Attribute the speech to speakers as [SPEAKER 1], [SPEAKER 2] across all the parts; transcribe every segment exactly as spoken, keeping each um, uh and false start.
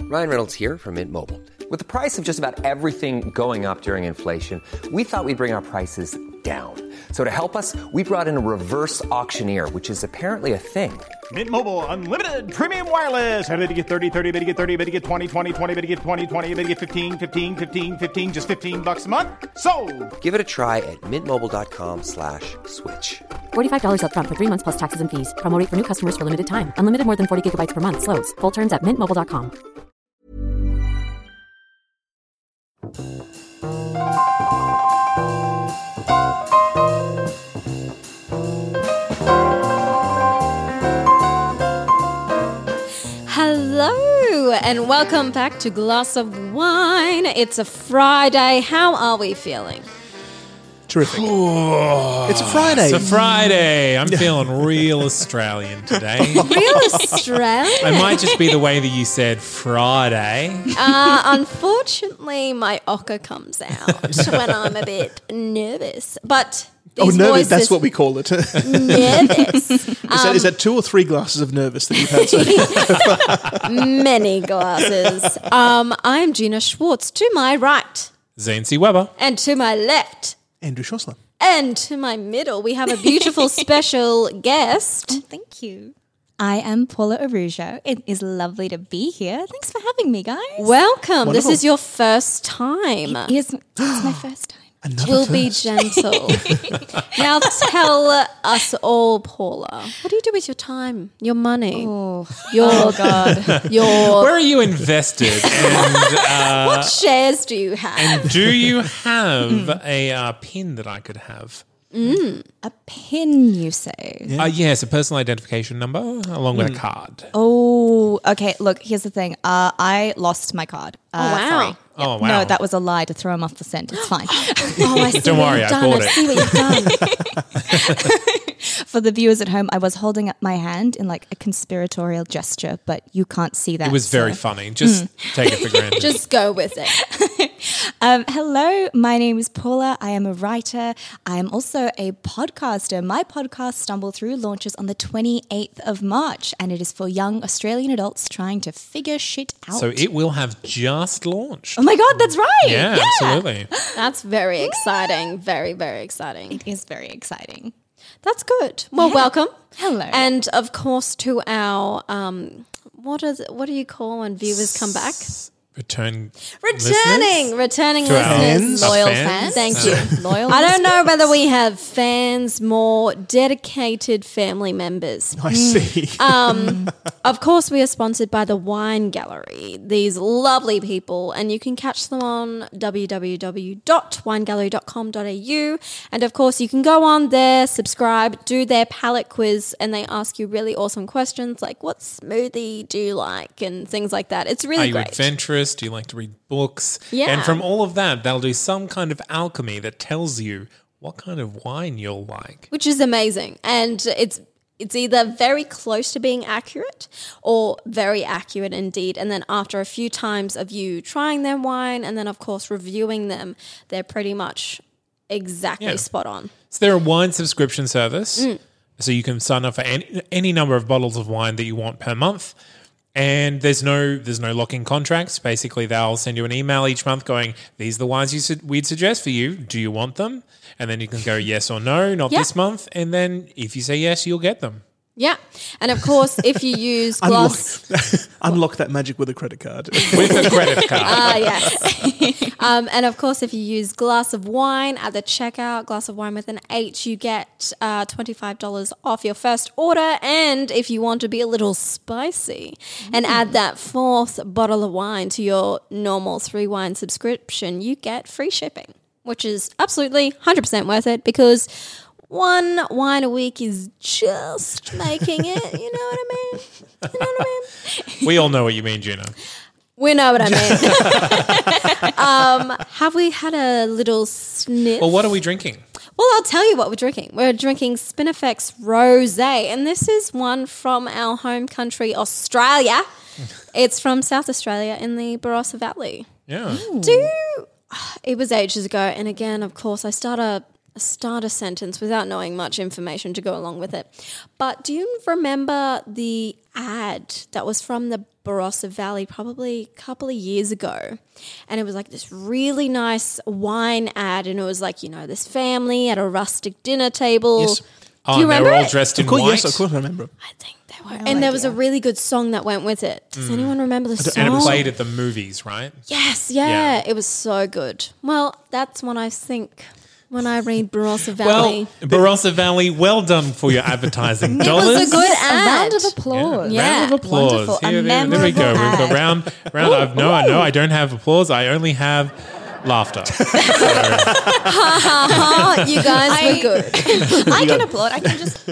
[SPEAKER 1] Ryan Reynolds here from Mint Mobile. With the price of just about everything going up during inflation, we thought we'd bring our prices down. So to help us, we brought in a reverse auctioneer, which is apparently a thing.
[SPEAKER 2] Mint Mobile Unlimited Premium Wireless. How to get thirty, thirty, how to get thirty, how to get twenty, twenty, twenty, how to get twenty, twenty, how to get fifteen, fifteen, fifteen, fifteen, just fifteen bucks a month? Sold!
[SPEAKER 1] Give it a try at mintmobile.com slash switch.
[SPEAKER 3] forty-five dollars up front for three months plus taxes and fees. Promo rate for new customers for limited time. Unlimited more than forty gigabytes per month. Slows full terms at mint mobile dot com.
[SPEAKER 4] Hello and welcome back to Glass of Wine. It's a Friday. How are we feeling?
[SPEAKER 5] Terrific. It's a Friday.
[SPEAKER 6] It's a Friday. I'm feeling real Australian today.
[SPEAKER 4] Real Australian?
[SPEAKER 6] I might just be the way that you said Friday.
[SPEAKER 4] Uh, unfortunately, my ochre comes out when I'm a bit nervous. But
[SPEAKER 5] Oh,
[SPEAKER 4] these
[SPEAKER 5] nervous.
[SPEAKER 4] voices,
[SPEAKER 5] That's what we call it. is,
[SPEAKER 4] nervous.
[SPEAKER 5] that, is that two or three glasses of nervous that you've had so far?
[SPEAKER 4] Many glasses. Um, I'm Gina Schwartz. To my right.
[SPEAKER 6] Zane C. Weber.
[SPEAKER 4] And to my left.
[SPEAKER 5] Andrew Schossler.
[SPEAKER 4] And to my middle, we have a beautiful special guest.
[SPEAKER 7] Oh, thank you. I am Paula Arujo. It is lovely to be here. Thanks for having me, guys.
[SPEAKER 4] Welcome.
[SPEAKER 5] Wonderful.
[SPEAKER 4] This is your first time.
[SPEAKER 7] It is, it's my first time.
[SPEAKER 5] Another
[SPEAKER 4] We'll
[SPEAKER 5] first.
[SPEAKER 4] be gentle. Now tell us all, Paula, what do you do with your time, your money,
[SPEAKER 7] Oh,
[SPEAKER 4] your
[SPEAKER 7] oh God.
[SPEAKER 4] your
[SPEAKER 6] Where are you invested? And, uh,
[SPEAKER 4] what shares do you have?
[SPEAKER 6] and do you have a uh, pin that I could have?
[SPEAKER 7] A pin, you say?
[SPEAKER 6] Yeah. Uh, yes, a personal identification number along with a card.
[SPEAKER 7] Oh, okay. Look, here's the thing. Uh, I lost my card. Uh,
[SPEAKER 4] Oh, wow.
[SPEAKER 7] Sorry.
[SPEAKER 6] Oh, wow.
[SPEAKER 7] No, that was a lie to throw him off the scent. It's fine.
[SPEAKER 4] Oh, I see
[SPEAKER 6] Don't
[SPEAKER 4] what
[SPEAKER 6] worry,
[SPEAKER 4] you've
[SPEAKER 6] I
[SPEAKER 4] done.
[SPEAKER 6] bought
[SPEAKER 4] I
[SPEAKER 6] it.
[SPEAKER 4] see what you've done.
[SPEAKER 7] For the viewers at home, I was holding up my hand in like a conspiratorial gesture, but you can't see that.
[SPEAKER 6] It was very
[SPEAKER 7] so-
[SPEAKER 6] funny. Just take it for granted.
[SPEAKER 4] Just go with it.
[SPEAKER 7] Um, hello, my name is Paula. I am a writer. I am also a podcaster. My podcast, Stumble Through, launches on the twenty-eighth of March, and it is for young Australian adults trying to figure shit out.
[SPEAKER 6] So it will have just launched.
[SPEAKER 7] Oh my God, that's right.
[SPEAKER 6] Yeah, absolutely.
[SPEAKER 4] That's very exciting. Very, very exciting.
[SPEAKER 7] It is very exciting.
[SPEAKER 4] That's good. Well,
[SPEAKER 7] Yeah.
[SPEAKER 4] welcome.
[SPEAKER 7] Hello.
[SPEAKER 4] And of course to our um what is what do you call when viewers come back?
[SPEAKER 6] Return
[SPEAKER 4] Returning,
[SPEAKER 6] listeners?
[SPEAKER 4] returning
[SPEAKER 6] To our
[SPEAKER 4] listeners.
[SPEAKER 5] fans.
[SPEAKER 7] Loyal
[SPEAKER 6] Our
[SPEAKER 7] fans.
[SPEAKER 6] fans.
[SPEAKER 4] Thank you.
[SPEAKER 7] Loyal.
[SPEAKER 4] I don't know whether we have fans, more dedicated family members.
[SPEAKER 5] I see.
[SPEAKER 4] Um, of course, we are sponsored by the Wine Gallery, these lovely people, and you can catch them on w w w dot wine gallery dot com dot a u. And of course, you can go on there, subscribe, do their palate quiz, and they ask you really awesome questions like, what smoothie do you like, and things like that. It's really
[SPEAKER 6] Are you
[SPEAKER 4] great.
[SPEAKER 6] adventurous? Do you like to read books?
[SPEAKER 4] Yeah.
[SPEAKER 6] And from all of that, they'll do some kind of alchemy that tells you what kind of wine you'll like.
[SPEAKER 4] Which is amazing. And it's it's either very close to being accurate or very accurate indeed. And then after a few times of you trying their wine and then, of course, reviewing them, they're pretty much exactly
[SPEAKER 6] Yeah.
[SPEAKER 4] spot on.
[SPEAKER 6] So they're a wine subscription service.
[SPEAKER 4] Mm.
[SPEAKER 6] So you can sign up for any, any number of bottles of wine that you want per month. And there's no there's no lock-in contracts. Basically, they'll send you an email each month going, these are the wines you su- we'd suggest for you. Do you want them? And then you can go yes or no, not
[SPEAKER 4] Yeah.
[SPEAKER 6] this month. And then if you say yes, you'll get them.
[SPEAKER 4] Yeah. And of course, if you use
[SPEAKER 5] Unlock,
[SPEAKER 4] glass...
[SPEAKER 5] unlock that magic with a credit card.
[SPEAKER 6] With a credit card.
[SPEAKER 4] Ah, yes. um, and of course, if you use glass of wine at the checkout, glass of wine with an H, you get uh, twenty-five dollars off your first order. And if you want to be a little spicy and add that fourth bottle of wine to your normal three wine subscription, you get free shipping, which is absolutely one hundred percent worth it because one wine a week is just making it. You know what I mean? You know what I mean?
[SPEAKER 6] We all know what you mean, Gina.
[SPEAKER 4] We know what I mean. um, have we had a little sniff?
[SPEAKER 6] Well, what are we drinking?
[SPEAKER 4] Well, I'll tell you what we're drinking. We're drinking Spinifex Rosé, and this is one from our home country, Australia. It's from South Australia in the Barossa Valley.
[SPEAKER 6] Yeah.
[SPEAKER 4] Do it was ages ago, and again, of course, I started start a sentence without knowing much information to go along with it. But do you remember the ad that was from the Barossa Valley probably a couple of years ago? And it was like this really nice wine ad, and it was like, you know, this family at a rustic dinner table.
[SPEAKER 5] Yes.
[SPEAKER 4] Do
[SPEAKER 6] Oh,
[SPEAKER 4] you
[SPEAKER 6] and they
[SPEAKER 4] remember
[SPEAKER 6] were all
[SPEAKER 4] it?
[SPEAKER 6] dressed in
[SPEAKER 5] Of course,
[SPEAKER 6] white.
[SPEAKER 5] yes, of course I remember.
[SPEAKER 4] I think they were. and there was a really good song that went with it. Does anyone remember the song?
[SPEAKER 6] And it played at the movies, right?
[SPEAKER 4] Yes, yeah,
[SPEAKER 6] Yeah.
[SPEAKER 4] It was so good. Well, that's what I think when I read Barossa
[SPEAKER 6] Well,
[SPEAKER 4] Valley.
[SPEAKER 6] Barossa Valley, well done for your advertising
[SPEAKER 4] it
[SPEAKER 6] dollars.
[SPEAKER 4] was a good
[SPEAKER 7] A
[SPEAKER 4] ad.
[SPEAKER 7] round of applause.
[SPEAKER 4] Yeah.
[SPEAKER 6] Round of applause.
[SPEAKER 7] Wonderful. A
[SPEAKER 6] Here, there, there we go.
[SPEAKER 7] memorable
[SPEAKER 6] We've got
[SPEAKER 7] ad.
[SPEAKER 6] round, round. I've no, I know I don't have applause. I only have laughter.
[SPEAKER 4] Oh, you guys
[SPEAKER 7] I-
[SPEAKER 4] were good.
[SPEAKER 7] I can applaud. I can just.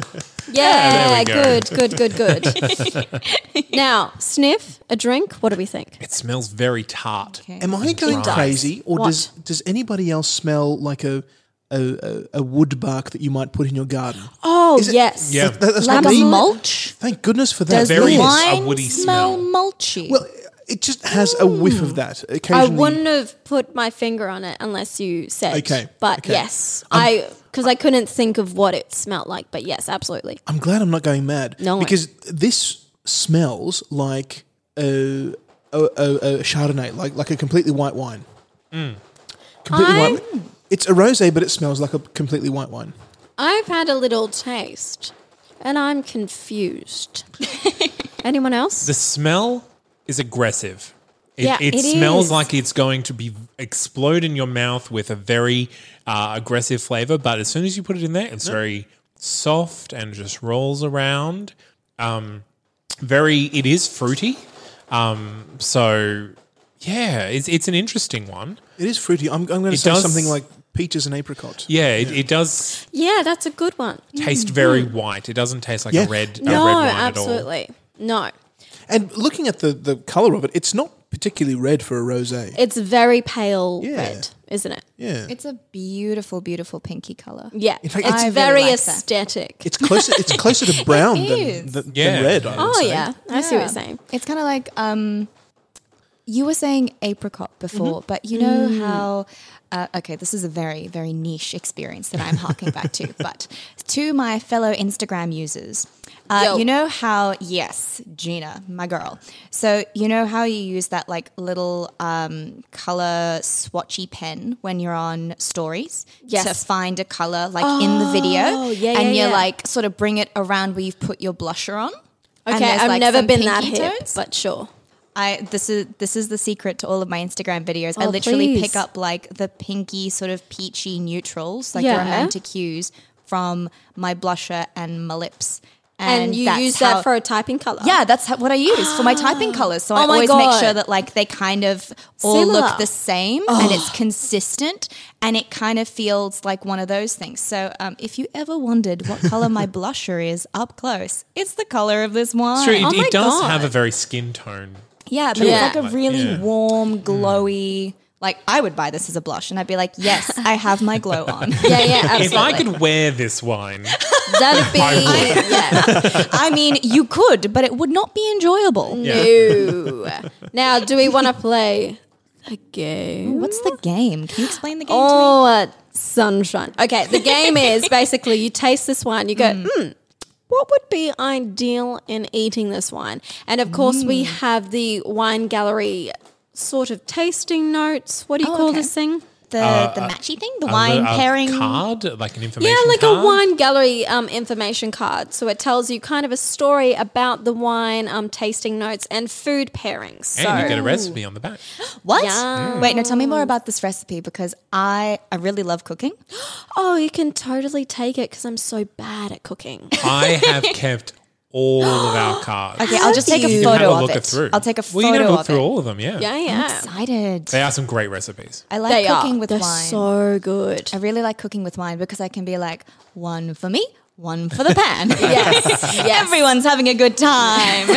[SPEAKER 4] Yeah,
[SPEAKER 6] there we go.
[SPEAKER 4] good, good, good, good. Now, sniff a drink. What do we think?
[SPEAKER 6] It smells very tart.
[SPEAKER 5] Am I going
[SPEAKER 4] does.
[SPEAKER 5] crazy, or
[SPEAKER 4] What?
[SPEAKER 5] does does anybody else smell like a a, a, a wood bark that you might put in your garden?
[SPEAKER 4] Oh,
[SPEAKER 5] Is it-
[SPEAKER 4] yes.
[SPEAKER 6] Yeah.
[SPEAKER 5] That- that's
[SPEAKER 7] Like
[SPEAKER 5] not
[SPEAKER 7] a
[SPEAKER 5] me.
[SPEAKER 7] mulch?
[SPEAKER 5] Thank goodness for that.
[SPEAKER 7] Does
[SPEAKER 6] Very
[SPEAKER 7] the
[SPEAKER 6] nice. A
[SPEAKER 7] wine
[SPEAKER 6] woody
[SPEAKER 7] smell
[SPEAKER 6] smell.
[SPEAKER 7] mulchy?
[SPEAKER 5] Well, it just has a whiff of that.
[SPEAKER 4] I
[SPEAKER 5] Occasionally,
[SPEAKER 4] wouldn't have put my finger on it unless you said.
[SPEAKER 5] Okay,
[SPEAKER 4] But
[SPEAKER 5] okay.
[SPEAKER 4] yes, I because I couldn't think of what it smelled like. But yes, absolutely.
[SPEAKER 5] I'm glad I'm not going mad.
[SPEAKER 4] No.
[SPEAKER 5] because this smells like a a, a, a Chardonnay, like like a completely white wine. Completely
[SPEAKER 4] I'm-
[SPEAKER 5] white. It's a rosé, but it smells like a completely white wine.
[SPEAKER 4] I've had a little taste, and I'm confused. Anyone else?
[SPEAKER 6] The smell is aggressive. It,
[SPEAKER 4] Yeah,
[SPEAKER 6] it,
[SPEAKER 4] it
[SPEAKER 6] smells
[SPEAKER 4] is.
[SPEAKER 6] like it's going to be explode in your mouth with a very uh, aggressive flavor. But as soon as you put it in there, it's very soft and just rolls around. Um, very, it is fruity. Um, so yeah, it's it's an interesting one.
[SPEAKER 5] It is fruity. I'm, I'm going to
[SPEAKER 6] It
[SPEAKER 5] say
[SPEAKER 6] does-
[SPEAKER 5] something like peaches and apricots.
[SPEAKER 6] Yeah, it, it does
[SPEAKER 4] Yeah, that's a good one.
[SPEAKER 6] taste very white. It doesn't taste like
[SPEAKER 5] Yeah.
[SPEAKER 6] a red, a
[SPEAKER 4] No,
[SPEAKER 6] red wine at all.
[SPEAKER 4] absolutely. No.
[SPEAKER 5] And looking at the, the colour of it, it's not particularly red for a rosé.
[SPEAKER 4] It's very pale
[SPEAKER 5] Yeah.
[SPEAKER 4] red, isn't it?
[SPEAKER 5] yeah.
[SPEAKER 7] it's a beautiful, beautiful pinky color.
[SPEAKER 4] Yeah.
[SPEAKER 5] In fact,
[SPEAKER 4] it's
[SPEAKER 5] I
[SPEAKER 7] really
[SPEAKER 4] very
[SPEAKER 7] like that.
[SPEAKER 4] aesthetic.
[SPEAKER 5] It's closer. It's closer to brown than,
[SPEAKER 7] is.
[SPEAKER 5] than,
[SPEAKER 6] Yeah.
[SPEAKER 5] than red. I would
[SPEAKER 4] oh,
[SPEAKER 5] say.
[SPEAKER 4] yeah. I see what you're saying.
[SPEAKER 7] It's kind of like um, you were saying apricot before,
[SPEAKER 4] Mm-hmm.
[SPEAKER 7] but you know
[SPEAKER 4] Mm.
[SPEAKER 7] how. Uh, okay, this is a very, very niche experience that I'm harking back to. But to my fellow Instagram users, uh,
[SPEAKER 4] Yo.
[SPEAKER 7] you know how, yes, Gina, my girl. So, you know how you use that like little um, color swatchy pen when you're on stories
[SPEAKER 4] Yes.
[SPEAKER 7] to find a color like in the video?
[SPEAKER 4] Oh, yeah,
[SPEAKER 7] And
[SPEAKER 4] yeah,
[SPEAKER 7] you
[SPEAKER 4] yeah.
[SPEAKER 7] like sort of bring it around where you've put your blusher on. And
[SPEAKER 4] Okay,
[SPEAKER 7] there's,
[SPEAKER 4] I've
[SPEAKER 7] like,
[SPEAKER 4] never
[SPEAKER 7] some
[SPEAKER 4] been that
[SPEAKER 7] pinky
[SPEAKER 4] hip,
[SPEAKER 7] tones.
[SPEAKER 4] but sure.
[SPEAKER 7] I this is this is the secret to all of my Instagram videos. I
[SPEAKER 4] Oh,
[SPEAKER 7] literally
[SPEAKER 4] please.
[SPEAKER 7] pick up like the pinky sort of peachy neutrals, like
[SPEAKER 4] Yeah.
[SPEAKER 7] the romantic hues from my blusher and my lips.
[SPEAKER 4] And, you
[SPEAKER 7] that's
[SPEAKER 4] use
[SPEAKER 7] how-
[SPEAKER 4] that for a typing color.
[SPEAKER 7] yeah, that's how, what I use for my typing colors. So I
[SPEAKER 4] Oh my
[SPEAKER 7] always
[SPEAKER 4] God.
[SPEAKER 7] make sure that like they kind of all
[SPEAKER 4] Similar.
[SPEAKER 7] look the same and it's consistent and it kind of feels like one of those things. So um, if you ever wondered what color my blusher is up close, it's the color of this wine.
[SPEAKER 6] True, it,
[SPEAKER 4] Oh my
[SPEAKER 6] it does
[SPEAKER 4] God.
[SPEAKER 6] have a very skin tone.
[SPEAKER 7] Yeah, but
[SPEAKER 4] Yeah.
[SPEAKER 7] it's like a
[SPEAKER 6] Like,
[SPEAKER 7] really
[SPEAKER 6] yeah.
[SPEAKER 7] warm, glowy. Like I would buy this as a blush, and I'd be like, "Yes, I have my glow on."
[SPEAKER 4] Yeah, yeah, absolutely.
[SPEAKER 6] If I could wear this wine,
[SPEAKER 4] That'd be, yeah.
[SPEAKER 7] I mean, you could, but it would not be enjoyable.
[SPEAKER 4] No. Now, do we want to play a game?
[SPEAKER 7] What's the game? Can you explain the game
[SPEAKER 4] Oh, uh, sunshine. Okay, the game is basically you taste this wine, you go, hmm, what would be ideal in eating this wine? And of course, we have the wine gallery sort of tasting notes. What do you
[SPEAKER 7] Oh,
[SPEAKER 4] call
[SPEAKER 7] okay.
[SPEAKER 4] this thing?
[SPEAKER 7] to me? The the matchy thing, the
[SPEAKER 6] a
[SPEAKER 7] wine
[SPEAKER 6] li- a
[SPEAKER 7] pairing
[SPEAKER 6] card, like an information
[SPEAKER 4] Yeah, like
[SPEAKER 6] card.
[SPEAKER 4] a wine gallery um, information card. So it tells you kind of a story about the wine, um, tasting notes, and food pairings. So
[SPEAKER 6] And you get a recipe on the back.
[SPEAKER 7] What?
[SPEAKER 4] Yum.
[SPEAKER 7] Wait, no. Tell me more about this recipe because I I really love cooking.
[SPEAKER 4] oh, you can totally take it because I'm so bad at cooking.
[SPEAKER 6] I have kept all of our cards.
[SPEAKER 7] Okay, I'll just take a
[SPEAKER 6] You can have
[SPEAKER 7] photo
[SPEAKER 6] a
[SPEAKER 7] of
[SPEAKER 6] look
[SPEAKER 7] it.
[SPEAKER 6] it through.
[SPEAKER 7] I'll take a
[SPEAKER 6] Well, you can
[SPEAKER 7] photo
[SPEAKER 6] have a look
[SPEAKER 7] of
[SPEAKER 6] through
[SPEAKER 7] it.
[SPEAKER 6] all of them, yeah.
[SPEAKER 4] Yeah, yeah.
[SPEAKER 7] Excited.
[SPEAKER 6] They are some great recipes.
[SPEAKER 7] I like
[SPEAKER 4] They
[SPEAKER 7] cooking
[SPEAKER 4] are.
[SPEAKER 7] with
[SPEAKER 4] They're
[SPEAKER 7] wine.
[SPEAKER 4] so good.
[SPEAKER 7] I really like cooking with wine because I can be like, one for me, one for the pan.
[SPEAKER 4] Yes, yes.
[SPEAKER 7] Everyone's having a good time.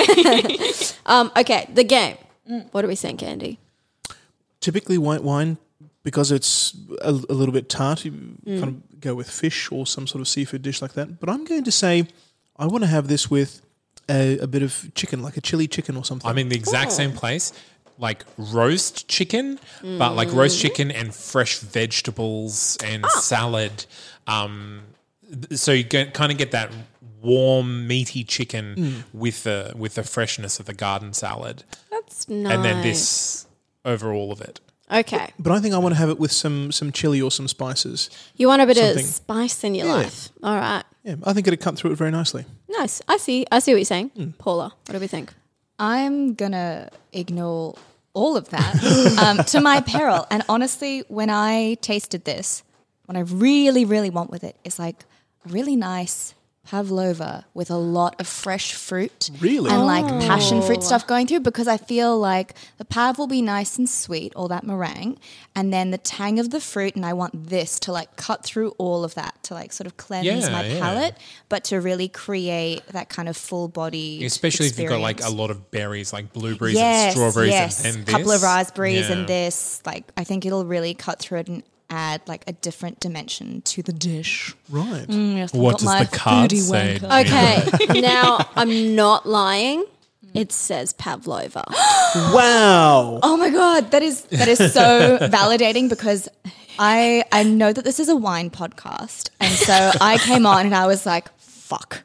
[SPEAKER 4] Um, okay, the game. What do we think, Andy?
[SPEAKER 5] Typically, white wine, because it's a, a little bit tart, you kind of go with fish or some sort of seafood dish like that. But I'm going to say I want to have this with a, a bit of chicken, like a chili chicken or something.
[SPEAKER 6] I'm in the exact
[SPEAKER 4] Oh.
[SPEAKER 6] same place. like roast chicken, but like roast chicken and fresh vegetables and salad. Um, th- so you get, kind of get that warm, meaty chicken with the with the freshness of the garden salad,
[SPEAKER 4] That's nice.
[SPEAKER 6] and then this over all of it.
[SPEAKER 4] Okay.
[SPEAKER 5] But I think I want to have it with some some chili or some spices.
[SPEAKER 4] You want a bit
[SPEAKER 5] Something.
[SPEAKER 4] of spice in your
[SPEAKER 5] Yeah.
[SPEAKER 4] life. All right.
[SPEAKER 5] Yeah, I think it'd cut through it very nicely.
[SPEAKER 4] Nice. I see. I see what you're saying. Paula, what do we think?
[SPEAKER 7] I'm gonna ignore all of that um, to my peril. And honestly, when I tasted this, what I really, really want with it is like a really nice pavlova with a lot of fresh fruit.
[SPEAKER 5] Really?
[SPEAKER 7] And like passion fruit stuff going through, because I feel like the pav will be nice and sweet, all that meringue, and then the tang of the fruit, and I want this to like cut through all of that to like sort of cleanse
[SPEAKER 6] Yeah,
[SPEAKER 7] my
[SPEAKER 6] yeah.
[SPEAKER 7] palate, but to really create that kind of full body
[SPEAKER 6] Especially if you've got like a
[SPEAKER 7] experience.
[SPEAKER 6] lot of berries, like blueberries
[SPEAKER 7] Yes,
[SPEAKER 6] and strawberries,
[SPEAKER 7] yes.
[SPEAKER 6] and, and
[SPEAKER 7] couple of
[SPEAKER 6] this.
[SPEAKER 7] raspberries
[SPEAKER 6] Yeah.
[SPEAKER 7] and this. Like, I think it'll really cut through it and add like a different dimension to the dish.
[SPEAKER 5] Right.
[SPEAKER 7] Yes, I've
[SPEAKER 6] What
[SPEAKER 7] got
[SPEAKER 6] does
[SPEAKER 7] my
[SPEAKER 6] the card
[SPEAKER 7] foodie
[SPEAKER 6] say?
[SPEAKER 7] wanker.
[SPEAKER 4] Okay. Now, I'm not lying. It says pavlova.
[SPEAKER 5] Wow.
[SPEAKER 7] Oh my god, that is that is so validating, because I I know that this is a wine podcast, and so I came on and I was like, fuck.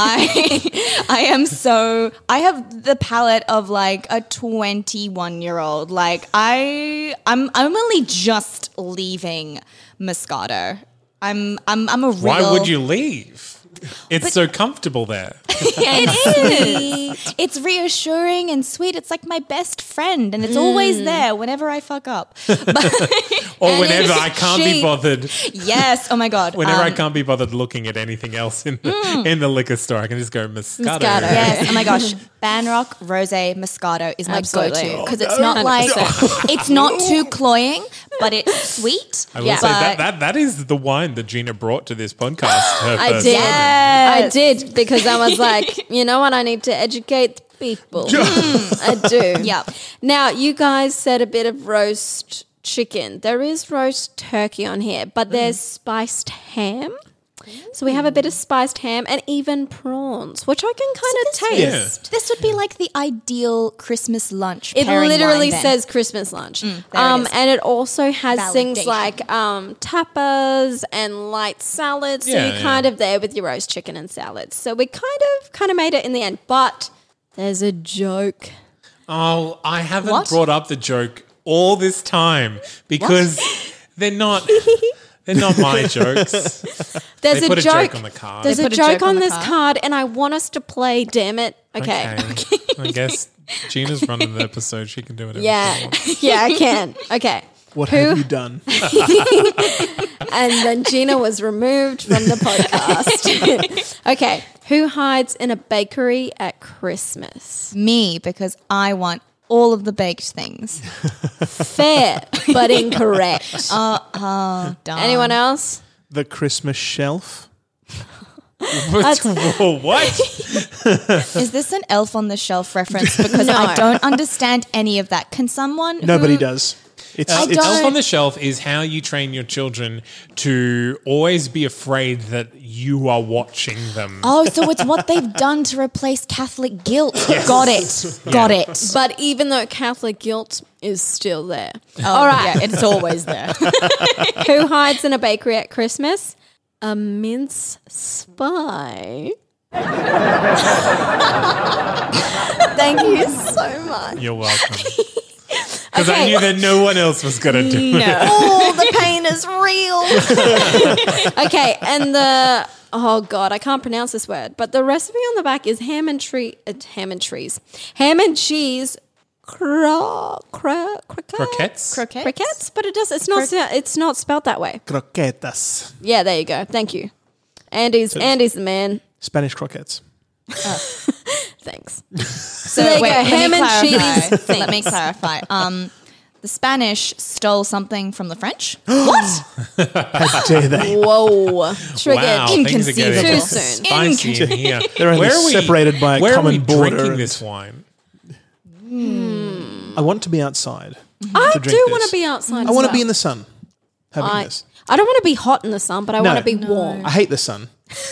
[SPEAKER 7] I I am so I have the palate of like a twenty-one year old. Like I I'm I'm only just leaving Moscato. I'm I'm I'm a real.
[SPEAKER 6] Why would you leave? It's so comfortable there.
[SPEAKER 7] It is. It's reassuring and sweet. It's like my best friend, and it's always there whenever I fuck up.
[SPEAKER 6] Or
[SPEAKER 7] And
[SPEAKER 6] whenever
[SPEAKER 7] it's
[SPEAKER 6] I can't be
[SPEAKER 7] cheap.
[SPEAKER 6] bothered.
[SPEAKER 7] Yes. Oh my god.
[SPEAKER 6] Whenever I
[SPEAKER 7] Um,
[SPEAKER 6] can't be bothered looking at anything else in the, in the liquor store, I can just go Moscato.
[SPEAKER 4] Moscato.
[SPEAKER 7] Yes. Oh my gosh. Banrock Rosé Moscato is my
[SPEAKER 4] Absolutely.
[SPEAKER 7] go-to, because it's not like it's not too cloying, but it's sweet.
[SPEAKER 6] I will
[SPEAKER 4] Yeah.
[SPEAKER 6] say that,
[SPEAKER 7] But-
[SPEAKER 6] that that is the wine that Gina brought to this podcast. Her
[SPEAKER 4] I
[SPEAKER 6] first
[SPEAKER 4] did.
[SPEAKER 6] one.
[SPEAKER 4] I did, because I was like, you know what? I need to educate people. Mm, I do.
[SPEAKER 7] Yep.
[SPEAKER 4] Now, you guys said a bit of roast chicken. There is roast turkey on here, but there's spiced ham. So we have a bit of spiced ham and even prawns, which I can kind of taste.
[SPEAKER 7] This would be like the ideal Christmas lunch.
[SPEAKER 4] It
[SPEAKER 7] pairing
[SPEAKER 4] literally
[SPEAKER 7] wine then.
[SPEAKER 4] says Christmas lunch.
[SPEAKER 7] there it
[SPEAKER 4] um,
[SPEAKER 7] is.
[SPEAKER 4] and it also has things
[SPEAKER 7] Validation.
[SPEAKER 4] like um, tapas and light salads. So
[SPEAKER 6] Yeah,
[SPEAKER 4] you're
[SPEAKER 6] yeah.
[SPEAKER 4] kind of there with your roast chicken and salads. So we kind of kind of made it in the end. But there's a joke.
[SPEAKER 6] Oh, I haven't
[SPEAKER 7] What?
[SPEAKER 6] brought up the joke all this time because they're not they're not my jokes.
[SPEAKER 4] There's
[SPEAKER 6] They
[SPEAKER 4] a
[SPEAKER 6] put a
[SPEAKER 4] joke.
[SPEAKER 6] joke on the card.
[SPEAKER 4] There's
[SPEAKER 7] They
[SPEAKER 4] a
[SPEAKER 7] put a
[SPEAKER 4] joke,
[SPEAKER 7] joke on
[SPEAKER 4] on
[SPEAKER 7] the
[SPEAKER 4] this
[SPEAKER 7] card?
[SPEAKER 4] card, and I want us to play. Damn it. Okay.
[SPEAKER 6] Okay. I guess Gina's running the episode. She can do whatever she
[SPEAKER 4] Yeah.
[SPEAKER 6] wants.
[SPEAKER 4] Yeah, I can. Okay.
[SPEAKER 5] What
[SPEAKER 4] Who-
[SPEAKER 5] have you done?
[SPEAKER 4] And then Gina was removed from the podcast. Okay. Who hides in a bakery at Christmas?
[SPEAKER 7] Me, because I want all of the baked things.
[SPEAKER 4] Fair, but incorrect.
[SPEAKER 7] Darn.
[SPEAKER 4] Anyone else?
[SPEAKER 5] The Christmas shelf.
[SPEAKER 6] Whoa, what?
[SPEAKER 7] Is this an Elf on the Shelf reference? Because
[SPEAKER 4] No.
[SPEAKER 7] I don't understand any of that. Can someone?
[SPEAKER 5] Nobody
[SPEAKER 7] who-
[SPEAKER 5] does. It's,
[SPEAKER 7] I
[SPEAKER 5] it's
[SPEAKER 7] don't-
[SPEAKER 6] Elf on the Shelf is how you train your children to always be afraid that you are watching them.
[SPEAKER 7] Oh, so it's what they've done to replace Catholic guilt. Got it. Got it.
[SPEAKER 4] But even though Catholic guilt is still there.
[SPEAKER 7] Oh,
[SPEAKER 4] All right.
[SPEAKER 7] yeah, it's always there.
[SPEAKER 4] Who hides in a bakery at Christmas? A mince spy. Thank you so much.
[SPEAKER 6] You're welcome. Because I
[SPEAKER 4] Okay.
[SPEAKER 6] knew that no one else was going to do it.
[SPEAKER 7] Oh, the pain is real.
[SPEAKER 4] Okay, and the oh god, I can't pronounce this word, but the recipe on the back is ham and tree, uh, ham and trees, ham and cheese, cro, cro, croquette?
[SPEAKER 6] Croquettes?
[SPEAKER 7] Croquettes?
[SPEAKER 4] croquettes. But it does. It's not. It's not spelled that way.
[SPEAKER 5] croquetas.
[SPEAKER 4] Yeah, there you go. Thank you. Andy's Andy's the man.
[SPEAKER 5] Spanish croquettes.
[SPEAKER 4] Thanks.
[SPEAKER 7] So
[SPEAKER 4] there you
[SPEAKER 7] wait,
[SPEAKER 4] go,
[SPEAKER 7] let me
[SPEAKER 4] ham and
[SPEAKER 7] clarify.
[SPEAKER 4] cheese
[SPEAKER 7] Let me clarify. Um, the Spanish stole something from the French. What?
[SPEAKER 5] How dare they?
[SPEAKER 4] Whoa, triggered.
[SPEAKER 6] Wow, things are getting
[SPEAKER 7] Inconceivable.
[SPEAKER 4] Too soon.
[SPEAKER 6] spicy in here.
[SPEAKER 5] They're only
[SPEAKER 6] Where are we-
[SPEAKER 5] separated by a
[SPEAKER 6] where
[SPEAKER 5] common
[SPEAKER 6] are we
[SPEAKER 5] border
[SPEAKER 6] drinking
[SPEAKER 5] and-
[SPEAKER 6] this wine?
[SPEAKER 5] I want to be outside.
[SPEAKER 4] I
[SPEAKER 5] to
[SPEAKER 4] do
[SPEAKER 5] drink
[SPEAKER 4] want
[SPEAKER 5] this.
[SPEAKER 4] to be outside.
[SPEAKER 5] I
[SPEAKER 4] as
[SPEAKER 5] want to
[SPEAKER 4] well.
[SPEAKER 5] be in the sun having
[SPEAKER 4] I,
[SPEAKER 5] this.
[SPEAKER 4] I don't want to be hot in the sun, but I
[SPEAKER 5] No.
[SPEAKER 4] want to be warm.
[SPEAKER 5] I hate the sun.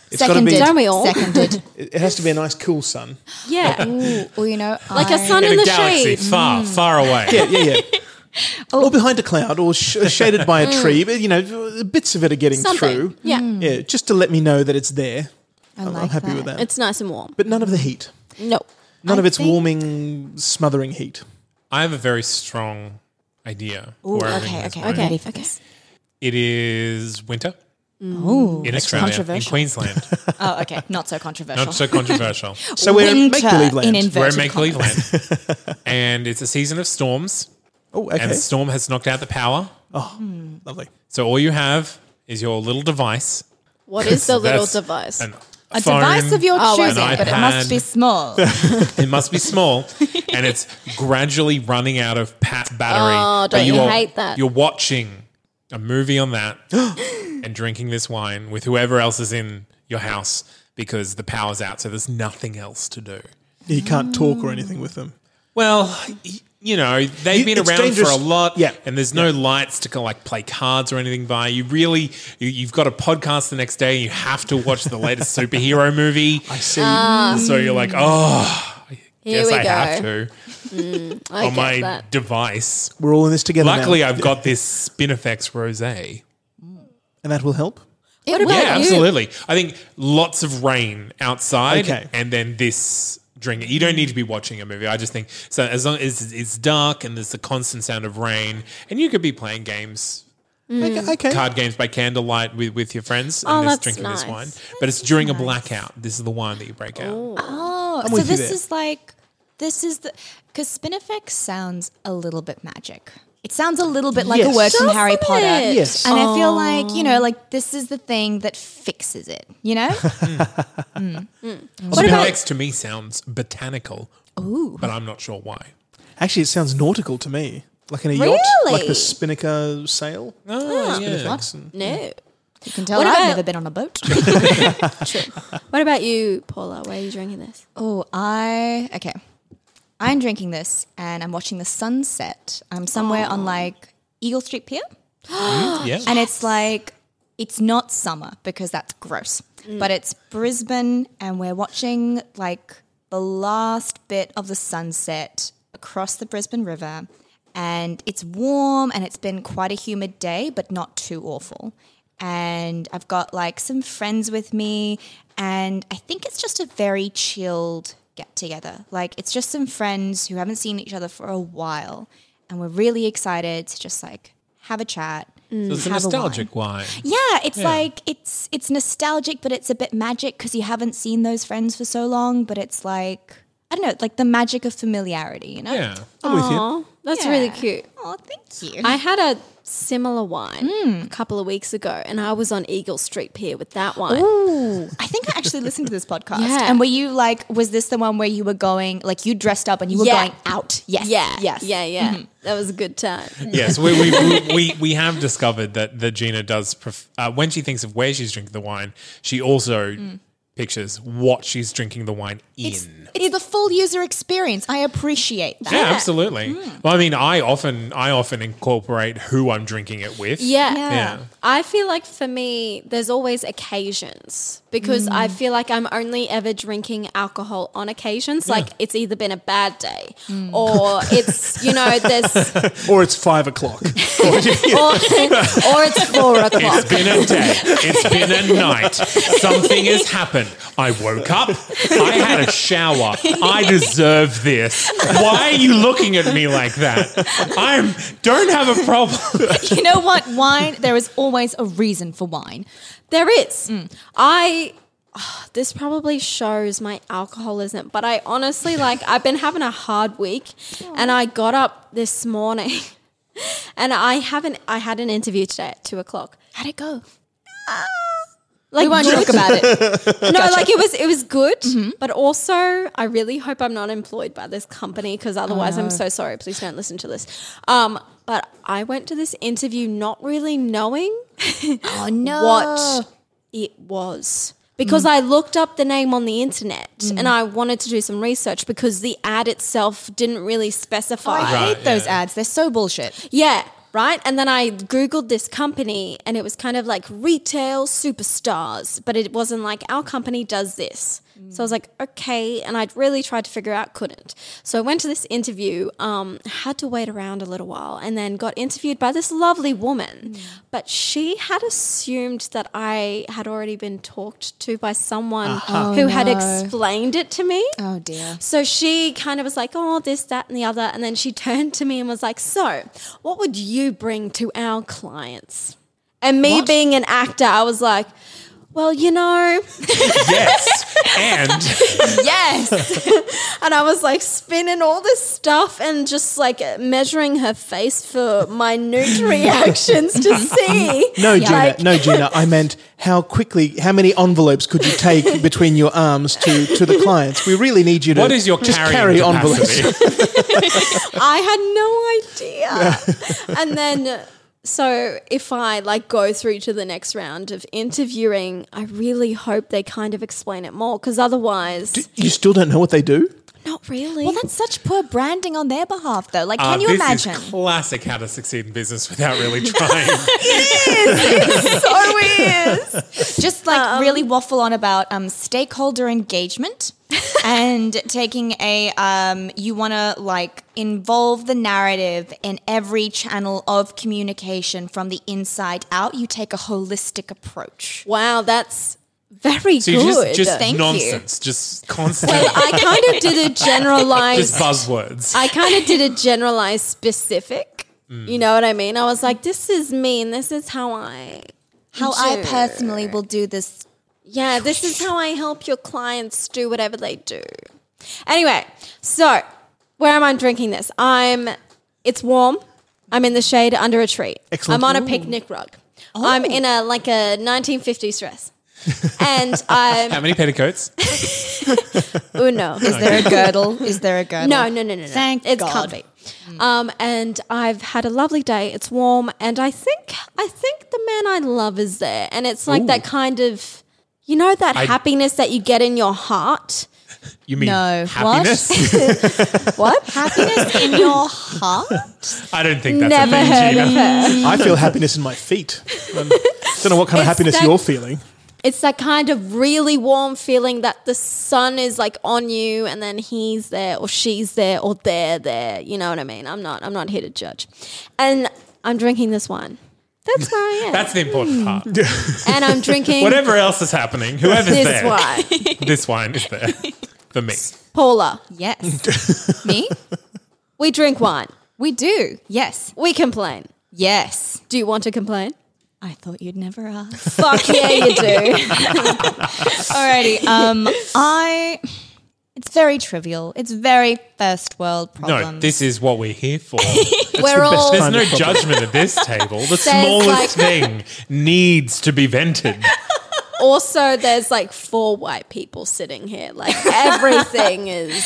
[SPEAKER 5] It's got to be.
[SPEAKER 7] Seconded.
[SPEAKER 4] Don't we all?
[SPEAKER 7] Seconded.
[SPEAKER 5] It has to be a nice, cool sun.
[SPEAKER 4] Yeah.
[SPEAKER 7] Ooh, well, you know,
[SPEAKER 4] Like
[SPEAKER 7] I,
[SPEAKER 4] a sun
[SPEAKER 6] In
[SPEAKER 4] in
[SPEAKER 6] a
[SPEAKER 4] the
[SPEAKER 6] galaxy
[SPEAKER 4] shade.
[SPEAKER 6] far, far away.
[SPEAKER 5] Yeah, yeah, yeah. Or behind a cloud, or sh- shaded by a tree. But you know, bits of it are getting
[SPEAKER 4] Something.
[SPEAKER 5] through.
[SPEAKER 4] Yeah.
[SPEAKER 5] Yeah, just to let me know that it's there.
[SPEAKER 7] I
[SPEAKER 5] I'm,
[SPEAKER 7] like
[SPEAKER 5] I'm happy
[SPEAKER 7] that.
[SPEAKER 5] with that.
[SPEAKER 4] It's nice and warm.
[SPEAKER 5] But none of the heat.
[SPEAKER 4] No.
[SPEAKER 5] None
[SPEAKER 7] I
[SPEAKER 5] of its
[SPEAKER 7] think-
[SPEAKER 5] warming, smothering heat.
[SPEAKER 6] I have a very strong idea.
[SPEAKER 7] Ooh,
[SPEAKER 6] for
[SPEAKER 7] okay,
[SPEAKER 6] everything this
[SPEAKER 7] okay,
[SPEAKER 6] wine.
[SPEAKER 7] I'm ready for
[SPEAKER 4] Okay.
[SPEAKER 7] this.
[SPEAKER 6] It is winter
[SPEAKER 7] Ooh,
[SPEAKER 6] in Australia, in
[SPEAKER 7] controversial.
[SPEAKER 6] Queensland.
[SPEAKER 7] Oh, okay, not so controversial.
[SPEAKER 6] Not so controversial.
[SPEAKER 5] So we're in
[SPEAKER 7] Winter
[SPEAKER 5] make-believe land.
[SPEAKER 7] in
[SPEAKER 6] We're in
[SPEAKER 7] inverted
[SPEAKER 6] make believe
[SPEAKER 7] commas.
[SPEAKER 6] land, and it's a season of storms.
[SPEAKER 5] Oh, okay.
[SPEAKER 6] And the storm has knocked out the power.
[SPEAKER 5] Oh, lovely.
[SPEAKER 6] So all you have is your little device.
[SPEAKER 4] What is the little
[SPEAKER 6] That's
[SPEAKER 4] device?
[SPEAKER 6] an-
[SPEAKER 7] A
[SPEAKER 6] phone.
[SPEAKER 7] device of your
[SPEAKER 4] Oh, I
[SPEAKER 7] choosing,
[SPEAKER 6] see.
[SPEAKER 7] but it
[SPEAKER 6] iPad.
[SPEAKER 7] must be small.
[SPEAKER 6] It must be small, and it's gradually running out of pat battery.
[SPEAKER 4] Oh,
[SPEAKER 6] But
[SPEAKER 4] don't you
[SPEAKER 6] are-
[SPEAKER 4] hate that?
[SPEAKER 6] You're watching a movie on that and drinking this wine with whoever else is in your house because the power's out, so there's nothing else to do.
[SPEAKER 5] You can't talk or anything with them.
[SPEAKER 6] Well, y- you know, they've
[SPEAKER 5] You-
[SPEAKER 6] been
[SPEAKER 5] it's
[SPEAKER 6] around
[SPEAKER 5] dangerous-
[SPEAKER 6] for a lot,
[SPEAKER 5] yeah.
[SPEAKER 6] and there's no lights to kind of like play cards or anything by. You really, you, you've got a podcast the next day, and you have to watch the latest superhero movie.
[SPEAKER 5] I see.
[SPEAKER 6] So you're like, oh, I
[SPEAKER 4] Here
[SPEAKER 6] guess
[SPEAKER 4] we
[SPEAKER 6] I
[SPEAKER 4] go.
[SPEAKER 6] have to
[SPEAKER 4] I
[SPEAKER 6] on
[SPEAKER 4] get
[SPEAKER 6] my
[SPEAKER 4] that.
[SPEAKER 6] device.
[SPEAKER 5] We're all in this together
[SPEAKER 6] Luckily,
[SPEAKER 5] now.
[SPEAKER 6] I've got this Spinifex Rosé.
[SPEAKER 5] And that will help?
[SPEAKER 7] It
[SPEAKER 4] about
[SPEAKER 7] will.
[SPEAKER 6] Yeah,
[SPEAKER 4] you?
[SPEAKER 6] absolutely. I think lots of rain outside,
[SPEAKER 5] Okay.
[SPEAKER 6] and then this drink. You don't need to be watching a movie. I just think so. As long as it's dark and there's the constant sound of rain, and you could be playing games,
[SPEAKER 5] Okay. okay.
[SPEAKER 6] card games by candlelight with, with your friends,
[SPEAKER 4] Oh,
[SPEAKER 6] and this
[SPEAKER 4] that's
[SPEAKER 6] drinking this
[SPEAKER 4] nice.
[SPEAKER 6] wine. But it's during a blackout. This is the wine that you break out.
[SPEAKER 7] Oh,
[SPEAKER 5] I'm
[SPEAKER 7] so
[SPEAKER 5] with you
[SPEAKER 7] this
[SPEAKER 5] there.
[SPEAKER 7] is like, this is the, because Spinifex sounds a little bit magic. It sounds a little bit like
[SPEAKER 5] Yes.
[SPEAKER 7] a word from Harry
[SPEAKER 4] Doesn't
[SPEAKER 7] Potter.
[SPEAKER 4] it?
[SPEAKER 5] Yes.
[SPEAKER 7] And I feel like, you know, like this is the thing that fixes it, you know?
[SPEAKER 6] Spinifex to me sounds botanical,
[SPEAKER 7] Ooh.
[SPEAKER 6] but I'm not sure why.
[SPEAKER 5] Actually, it sounds nautical to me. Like in a yacht, like
[SPEAKER 4] Really?
[SPEAKER 5] the Spinnaker sail.
[SPEAKER 6] Oh, yeah.
[SPEAKER 5] Spinifex and-
[SPEAKER 4] No.
[SPEAKER 7] You can tell
[SPEAKER 4] What
[SPEAKER 7] I've
[SPEAKER 4] about-
[SPEAKER 7] never been on a boat.
[SPEAKER 4] What about you, Paula? Where are you drinking this?
[SPEAKER 7] Oh, I okay. I'm drinking this and I'm watching the sunset. I'm somewhere on like Eagle Street Pier,
[SPEAKER 6] Yeah.
[SPEAKER 7] and it's like it's not summer because that's gross, but it's Brisbane, and we're watching like the last bit of the sunset across the Brisbane River, and it's warm and it's been quite a humid day, but not too awful. And I've got like some friends with me, and I think it's just a very chilled get together. Like it's just some friends who haven't seen each other for a while, and we're really excited to just like have a chat.
[SPEAKER 6] So it's a
[SPEAKER 7] have a
[SPEAKER 6] nostalgic wine.
[SPEAKER 7] Yeah, it's like it's it's nostalgic, but it's a bit magic because you haven't seen those friends for so long. But it's like I don't know, like the magic of familiarity, you know?
[SPEAKER 6] Yeah.
[SPEAKER 5] I'm with you.
[SPEAKER 4] Oh, that's
[SPEAKER 7] Yeah.
[SPEAKER 4] really cute.
[SPEAKER 7] Oh, thank you.
[SPEAKER 4] I had a similar wine
[SPEAKER 7] Hmm.
[SPEAKER 4] a couple of weeks ago, and I was on Eagle Street Pier with that wine.
[SPEAKER 7] Ooh, I think I actually listened to this podcast.
[SPEAKER 4] Yeah.
[SPEAKER 7] And were you like, was this the one where you were going, like you dressed up and you were
[SPEAKER 4] Yeah.
[SPEAKER 7] going out? Yes.
[SPEAKER 4] Yeah,
[SPEAKER 7] Yes.
[SPEAKER 4] yeah, yeah. That was a good time.
[SPEAKER 6] Yes, we, we, we, we, we have discovered that, that Gina does, pref- uh, when she thinks of where she's drinking the wine, she also pictures what she's drinking the wine in.
[SPEAKER 7] It's, it's the full user experience. I appreciate that.
[SPEAKER 6] yeah, absolutely. Well, I mean, I often I often incorporate who I'm drinking it with.
[SPEAKER 4] Yeah.
[SPEAKER 7] Yeah.
[SPEAKER 6] Yeah.
[SPEAKER 4] I feel like for me, there's always occasions because I feel like I'm only ever drinking alcohol on occasions. Like it's either been a bad day or it's, you know, there's,
[SPEAKER 5] Or it's five o'clock.
[SPEAKER 4] or, or it's four o'clock.
[SPEAKER 6] It's been a day. It's been a night. Something has happened. I woke up. I had a shower. I deserve this. Why are you looking at me like that? I'm don't have a problem.
[SPEAKER 7] You know what? Wine, there is always a reason for wine.
[SPEAKER 4] There is. I. oh, this probably shows my alcoholism, but I honestly like. I've been having a hard week, and I got up this morning, and I haven't. I had an interview today at two o'clock.
[SPEAKER 7] How'd it go?
[SPEAKER 4] Like
[SPEAKER 7] We won't
[SPEAKER 4] good.
[SPEAKER 7] talk about it.
[SPEAKER 4] No, like it was. It was good, but also I really hope I'm not employed by this company because otherwise I'm so sorry. Please don't listen to this. Um, but I went to this interview not really knowing
[SPEAKER 7] Oh, no.
[SPEAKER 4] what it was. Because I looked up the name on the internet and I wanted to do some research because the ad itself didn't really specify.
[SPEAKER 7] I hate
[SPEAKER 6] Right,
[SPEAKER 7] those
[SPEAKER 6] yeah.
[SPEAKER 7] ads. They're so bullshit.
[SPEAKER 4] Yeah. right? And then I Googled this company and it was kind of like retail superstars, but it wasn't like our company does this. So I was like, okay. And I'd really tried to figure out, couldn't. So I went to this interview, um, had to wait around a little while and then got interviewed by this lovely woman. Mm. But she had assumed that I had already been talked to by someone uh-huh. who
[SPEAKER 7] oh,
[SPEAKER 4] had
[SPEAKER 7] no.
[SPEAKER 4] explained it to me.
[SPEAKER 7] Oh, dear.
[SPEAKER 4] So she kind of was like, oh, this, that, and the other. And then she turned to me and was like, so what would you bring to our clients? And me
[SPEAKER 5] What?
[SPEAKER 4] being an actor, I was like, well, you know.
[SPEAKER 6] Yes. And
[SPEAKER 4] Yes. And I was like spinning all this stuff and just like measuring her face for minute reactions to see.
[SPEAKER 5] No, Gina.
[SPEAKER 4] Like-
[SPEAKER 5] no, Gina. I meant how quickly, how many envelopes could you take between your arms to, to the clients? We really need you to
[SPEAKER 6] what is your
[SPEAKER 5] just
[SPEAKER 6] carrying
[SPEAKER 5] carry envelopes.
[SPEAKER 6] capacity?
[SPEAKER 4] I had no idea. And then, so if I like go through to the next round of interviewing, I really hope they kind of explain it more because otherwise,
[SPEAKER 5] You still don't know what they do?
[SPEAKER 4] not really.
[SPEAKER 7] Well, that's such poor branding on their behalf, though. Like,
[SPEAKER 6] Uh,
[SPEAKER 7] can you
[SPEAKER 6] this
[SPEAKER 7] imagine?
[SPEAKER 6] is classic how to succeed in business without really trying.
[SPEAKER 4] so weird.
[SPEAKER 7] Just like really waffle on about um, stakeholder engagement and taking a, um, you want to like involve the narrative in every channel of communication from the inside out. You take a holistic approach.
[SPEAKER 4] Wow, that's very
[SPEAKER 6] So
[SPEAKER 4] good.
[SPEAKER 6] you just, just
[SPEAKER 7] Thank you.
[SPEAKER 6] nonsense, just constant,
[SPEAKER 4] Well, I kind of did a generalized.
[SPEAKER 6] just buzzwords.
[SPEAKER 4] I kind of did a generalized specific. You know what I mean? I was like, this is me and this is how I.
[SPEAKER 7] How I
[SPEAKER 4] do.
[SPEAKER 7] personally will do this.
[SPEAKER 4] Yeah, this is how I help your clients do whatever they do. Anyway, so where am I drinking this? I'm. It's warm. I'm in the shade under a tree.
[SPEAKER 5] Excellent.
[SPEAKER 4] I'm on a
[SPEAKER 5] Ooh.
[SPEAKER 4] picnic rug. I'm in a like a nineteen fifties dress. And I'm
[SPEAKER 6] How many petticoats?
[SPEAKER 4] uno.
[SPEAKER 7] Is there a girdle? Is there a girdle?
[SPEAKER 4] No, no, no, no, no.
[SPEAKER 7] Thank
[SPEAKER 4] it's
[SPEAKER 7] God.
[SPEAKER 4] comfy. Um, and I've had a lovely day. It's warm, and I think I think the man I love is there, and it's like that kind of, you know, that
[SPEAKER 6] I-
[SPEAKER 4] happiness that you get in your heart.
[SPEAKER 6] You mean
[SPEAKER 7] No.
[SPEAKER 6] happiness?
[SPEAKER 4] What?
[SPEAKER 7] Happiness in your heart?
[SPEAKER 6] I don't think that's
[SPEAKER 4] Never
[SPEAKER 6] a thing,
[SPEAKER 4] heard
[SPEAKER 6] Gina.
[SPEAKER 4] of her.
[SPEAKER 5] I feel happiness in my feet. Um, don't know what kind of
[SPEAKER 4] It's
[SPEAKER 5] happiness
[SPEAKER 4] that-
[SPEAKER 5] you're feeling.
[SPEAKER 4] It's that kind of really warm feeling that the sun is like on you, and then he's there, or she's there, or they're there. You know what I mean? I'm not. I'm not here to judge. And I'm drinking this wine. That's where I am.
[SPEAKER 6] That's the important part.
[SPEAKER 4] And I'm drinking
[SPEAKER 6] Whatever else is happening, whoever's
[SPEAKER 4] this
[SPEAKER 6] there,
[SPEAKER 4] wine.
[SPEAKER 6] this wine is there for me.
[SPEAKER 4] Paula,
[SPEAKER 7] Yes. Me?
[SPEAKER 4] we drink wine.
[SPEAKER 7] We do. Yes.
[SPEAKER 4] We complain.
[SPEAKER 7] Yes.
[SPEAKER 4] Do you want to complain?
[SPEAKER 7] I thought you'd never ask.
[SPEAKER 4] Fuck yeah, you do.
[SPEAKER 7] Alrighty. Um, I. It's very trivial. It's very first world problems.
[SPEAKER 6] No, this is what we're here for.
[SPEAKER 4] We're all
[SPEAKER 6] There's no judgment at this table. The smallest
[SPEAKER 4] like-
[SPEAKER 6] thing needs to be vented.
[SPEAKER 4] also there's like four white people sitting here. Like everything is.